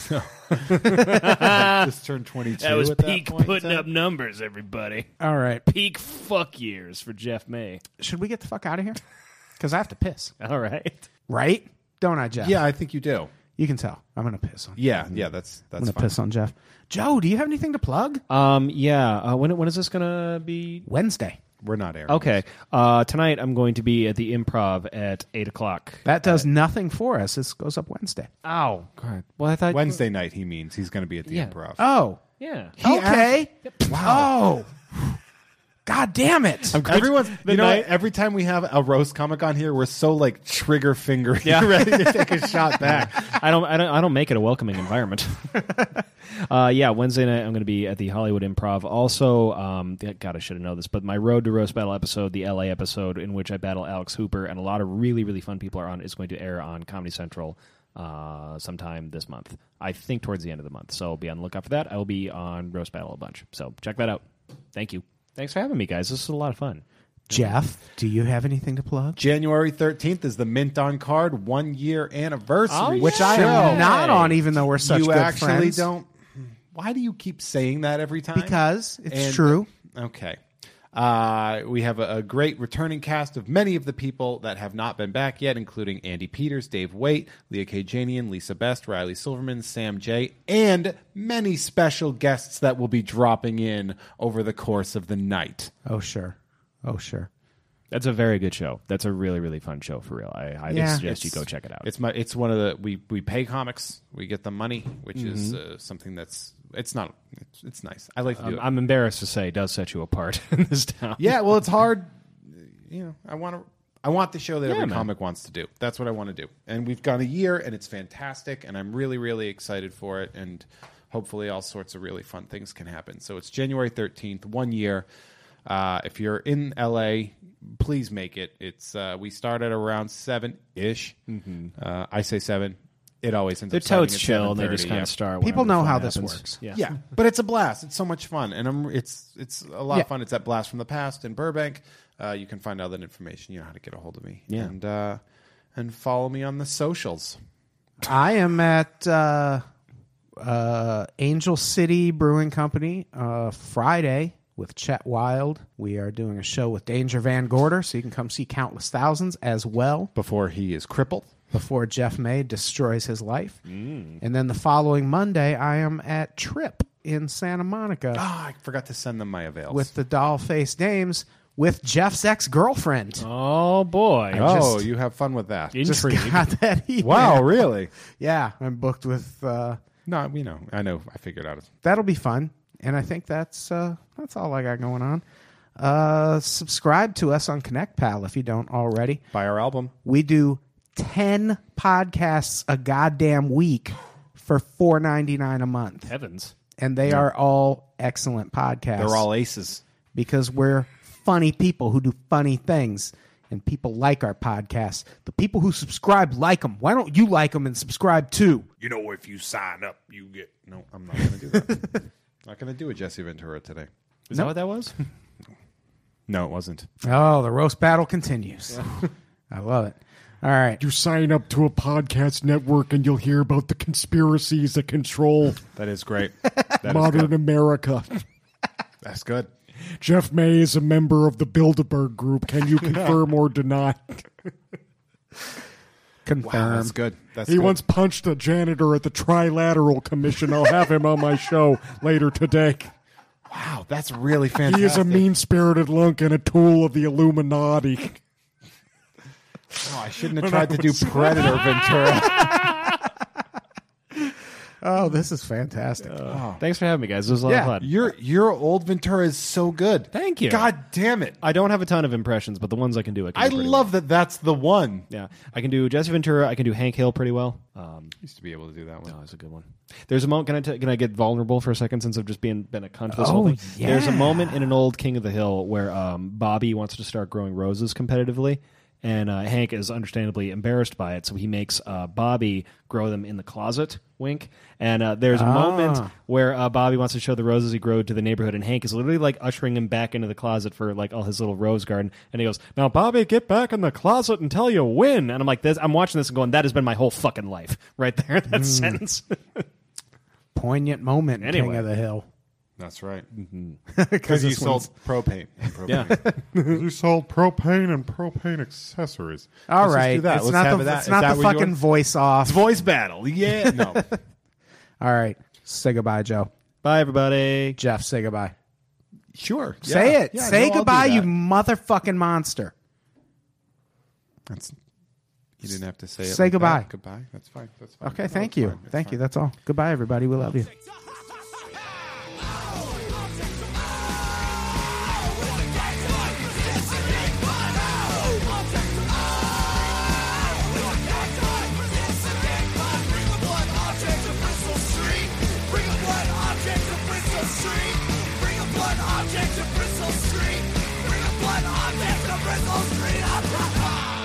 Just turned twenty-two. at that point in time. numbers, everybody. All right. Peak fuck years for Jeff May. Should we get the fuck out of here? Because I have to piss. All right. Right? Don't I, Jeff? Yeah, I think you do. You can tell. I'm going to piss on Yeah, yeah, that's I'm that's going to fine. piss on Jeff. Joe, do you have anything to plug? Um. Yeah. Uh, when when is this gonna be? Wednesday. We're not airing. Okay. Uh. Tonight I'm going to be at the Improv at eight o'clock. That does nothing for us. This goes up Wednesday. Ow. God. Well, I thought Wednesday night. He means he's going to be at the Yeah. Improv. Oh. Yeah. Okay. Wow. Oh. God damn it. Everyone's, The you know, night- every time we have a roast comic on here, we're so like trigger fingering, ready to take a shot back. I don't. I don't. I don't make it a welcoming environment. uh, yeah, Wednesday night I'm going to be at the Hollywood Improv. Also, um, God, I should have known this, but my Road to Roast Battle episode, the L A episode in which I battle Alex Hooper, and a lot of really, really fun people are on, is going to air on Comedy Central uh, sometime this month. I think towards the end of the month. So be on the lookout for that. I will be on Roast Battle a bunch. So check that out. Thank you. Thanks for having me, guys. This is a lot of fun. Jeff, do you have anything to plug? January thirteenth is the Mint on Card one year anniversary, Oh, Which I show. am not on, even though we're such you good actually friends. don't. Why do you keep saying that every time? Because it's And- true. Okay. Uh, we have a, a great returning cast of many of the people that have not been back yet, including Andy Peters, Dave Waite, Leah Kajanian, Lisa Best, Riley Silverman, Sam J, and many special guests that will be dropping in over the course of the night. Oh, sure. Oh, sure. That's a very good show. That's a really, really fun show for real. I, I Yeah. suggest you go check it out. It's my. It's one of the we we pay comics. We get them money, which is Mm-hmm. uh, something that's. It's not. It's, it's nice. I like to do I'm, it. I'm embarrassed to say it does set you apart in this town. Yeah, well, it's hard. You know, I want to. I want the show that Yeah, every man. comic wants to do. That's what I want to do. And we've gone a year, and it's fantastic, and I'm really, really excited for it. And hopefully, all sorts of really fun things can happen. So it's January thirteenth, one year. Uh, if you're in L A, please make it. It's uh, we start at around seven ish. Uh, I say seven. It always ends They're up starting totes at chill, and they seven just thirty, kind yeah. of start. People whenever know the how fun this happens. works. Yeah. Yeah, but it's a blast. It's so much fun, and I'm it's it's a lot Yeah. of fun. It's at Blast from the Past in Burbank. Uh, you can find out that information. You know how to get a hold of me. Yeah. and uh, and follow me on the socials. I am at uh, uh, Angel City Brewing Company uh, Friday with Chet Wild. We are doing a show with Danger Van Gorder, so you can come see Countless Thousands as well. Before he is crippled. Before Jeff May destroys his life. Mm. And then the following Monday, I am at Trip in Santa Monica. Ah, I forgot to send them my avails. With the doll-faced dames with Jeff's ex-girlfriend. Oh, boy. I oh, just- you have fun with that. Just Intrigued. got that email. Wow, really? Yeah, I'm booked with... Uh, No, we know. I know. I figured out. that'll be fun. And I think that's uh, that's all I got going on. Uh, subscribe to us on ConnectPal if you don't already. Buy our album. We do ten podcasts a goddamn week for four ninety-nine a month. Heavens. And they are all excellent podcasts. They're all aces. Because we're funny people who do funny things. And people like our podcasts. The people who subscribe like them. Why don't you like them and subscribe too? You know, if you sign up, you get... No, I'm not going to do that. Not going to do a Jesse Ventura today. Is that what that was? No, it wasn't. Oh, the roast battle continues. I love it. All right. You sign up to a podcast network and you'll hear about the conspiracies that control That is great. That is modern good. America. That's good. Jeff May is a member of the Bilderberg Group. Can you confirm or deny? Confirm. Wow, that's good. That's He good. once punched a janitor at the Trilateral Commission. I'll have him on my show later today. Wow, that's really fantastic. He is a mean-spirited lunk and a tool of the Illuminati. Oh, I shouldn't have tried to do Predator Ventura. Oh, this is fantastic. Thanks for having me, guys. It was a lot Yeah, of fun. Your your old Ventura is so good. Thank you. God damn it. I don't have a ton of impressions, but the ones I can do, I can I do pretty love that that's the one. well. Yeah. I can do Jesse Ventura. I can do Hank Hill pretty well. Um, Used to be able to do that one. Oh, that's a good one. There's a moment. Can I t- can I get vulnerable for a second since I've just been been a cunt this Oh, whole thing? There's a yeah. moment in an old King of the Hill where um, Bobby wants to start growing roses competitively, and uh, Hank is understandably embarrassed by it, so he makes uh, Bobby grow them in the closet. Wink. And uh, there's a Ah. moment where uh, Bobby wants to show the roses he grew to the neighborhood, and Hank is literally like ushering him back into the closet for like all his little rose garden. And he goes, "Now, Bobby, get back in the closet until you win." And I'm like, "This." I'm watching this and going, "That has been my whole fucking life, right there." That sentence. Poignant moment in King Anyway. of the Hill. That's right. Because Because you this sold one's- propane. propane. Yeah. You sold propane and propane accessories. All Let's just right. do that. It's Let's not have the, that. it's Is not that the what you fucking want? voice off. Voice battle. Yeah. No. All right. Say goodbye, Joe. Bye, everybody. Jeff, say goodbye. Sure. Say Yeah. it. Yeah, say no, I'll do goodbye, you that. motherfucking monster. That's, you didn't have to say it. Say like goodbye. that. Goodbye. That's fine. That's fine. Okay, No, thank it's you. fine. It's Thank you. fine. That's all. Goodbye, everybody. We love you. Bring a blood object to Bristol Street.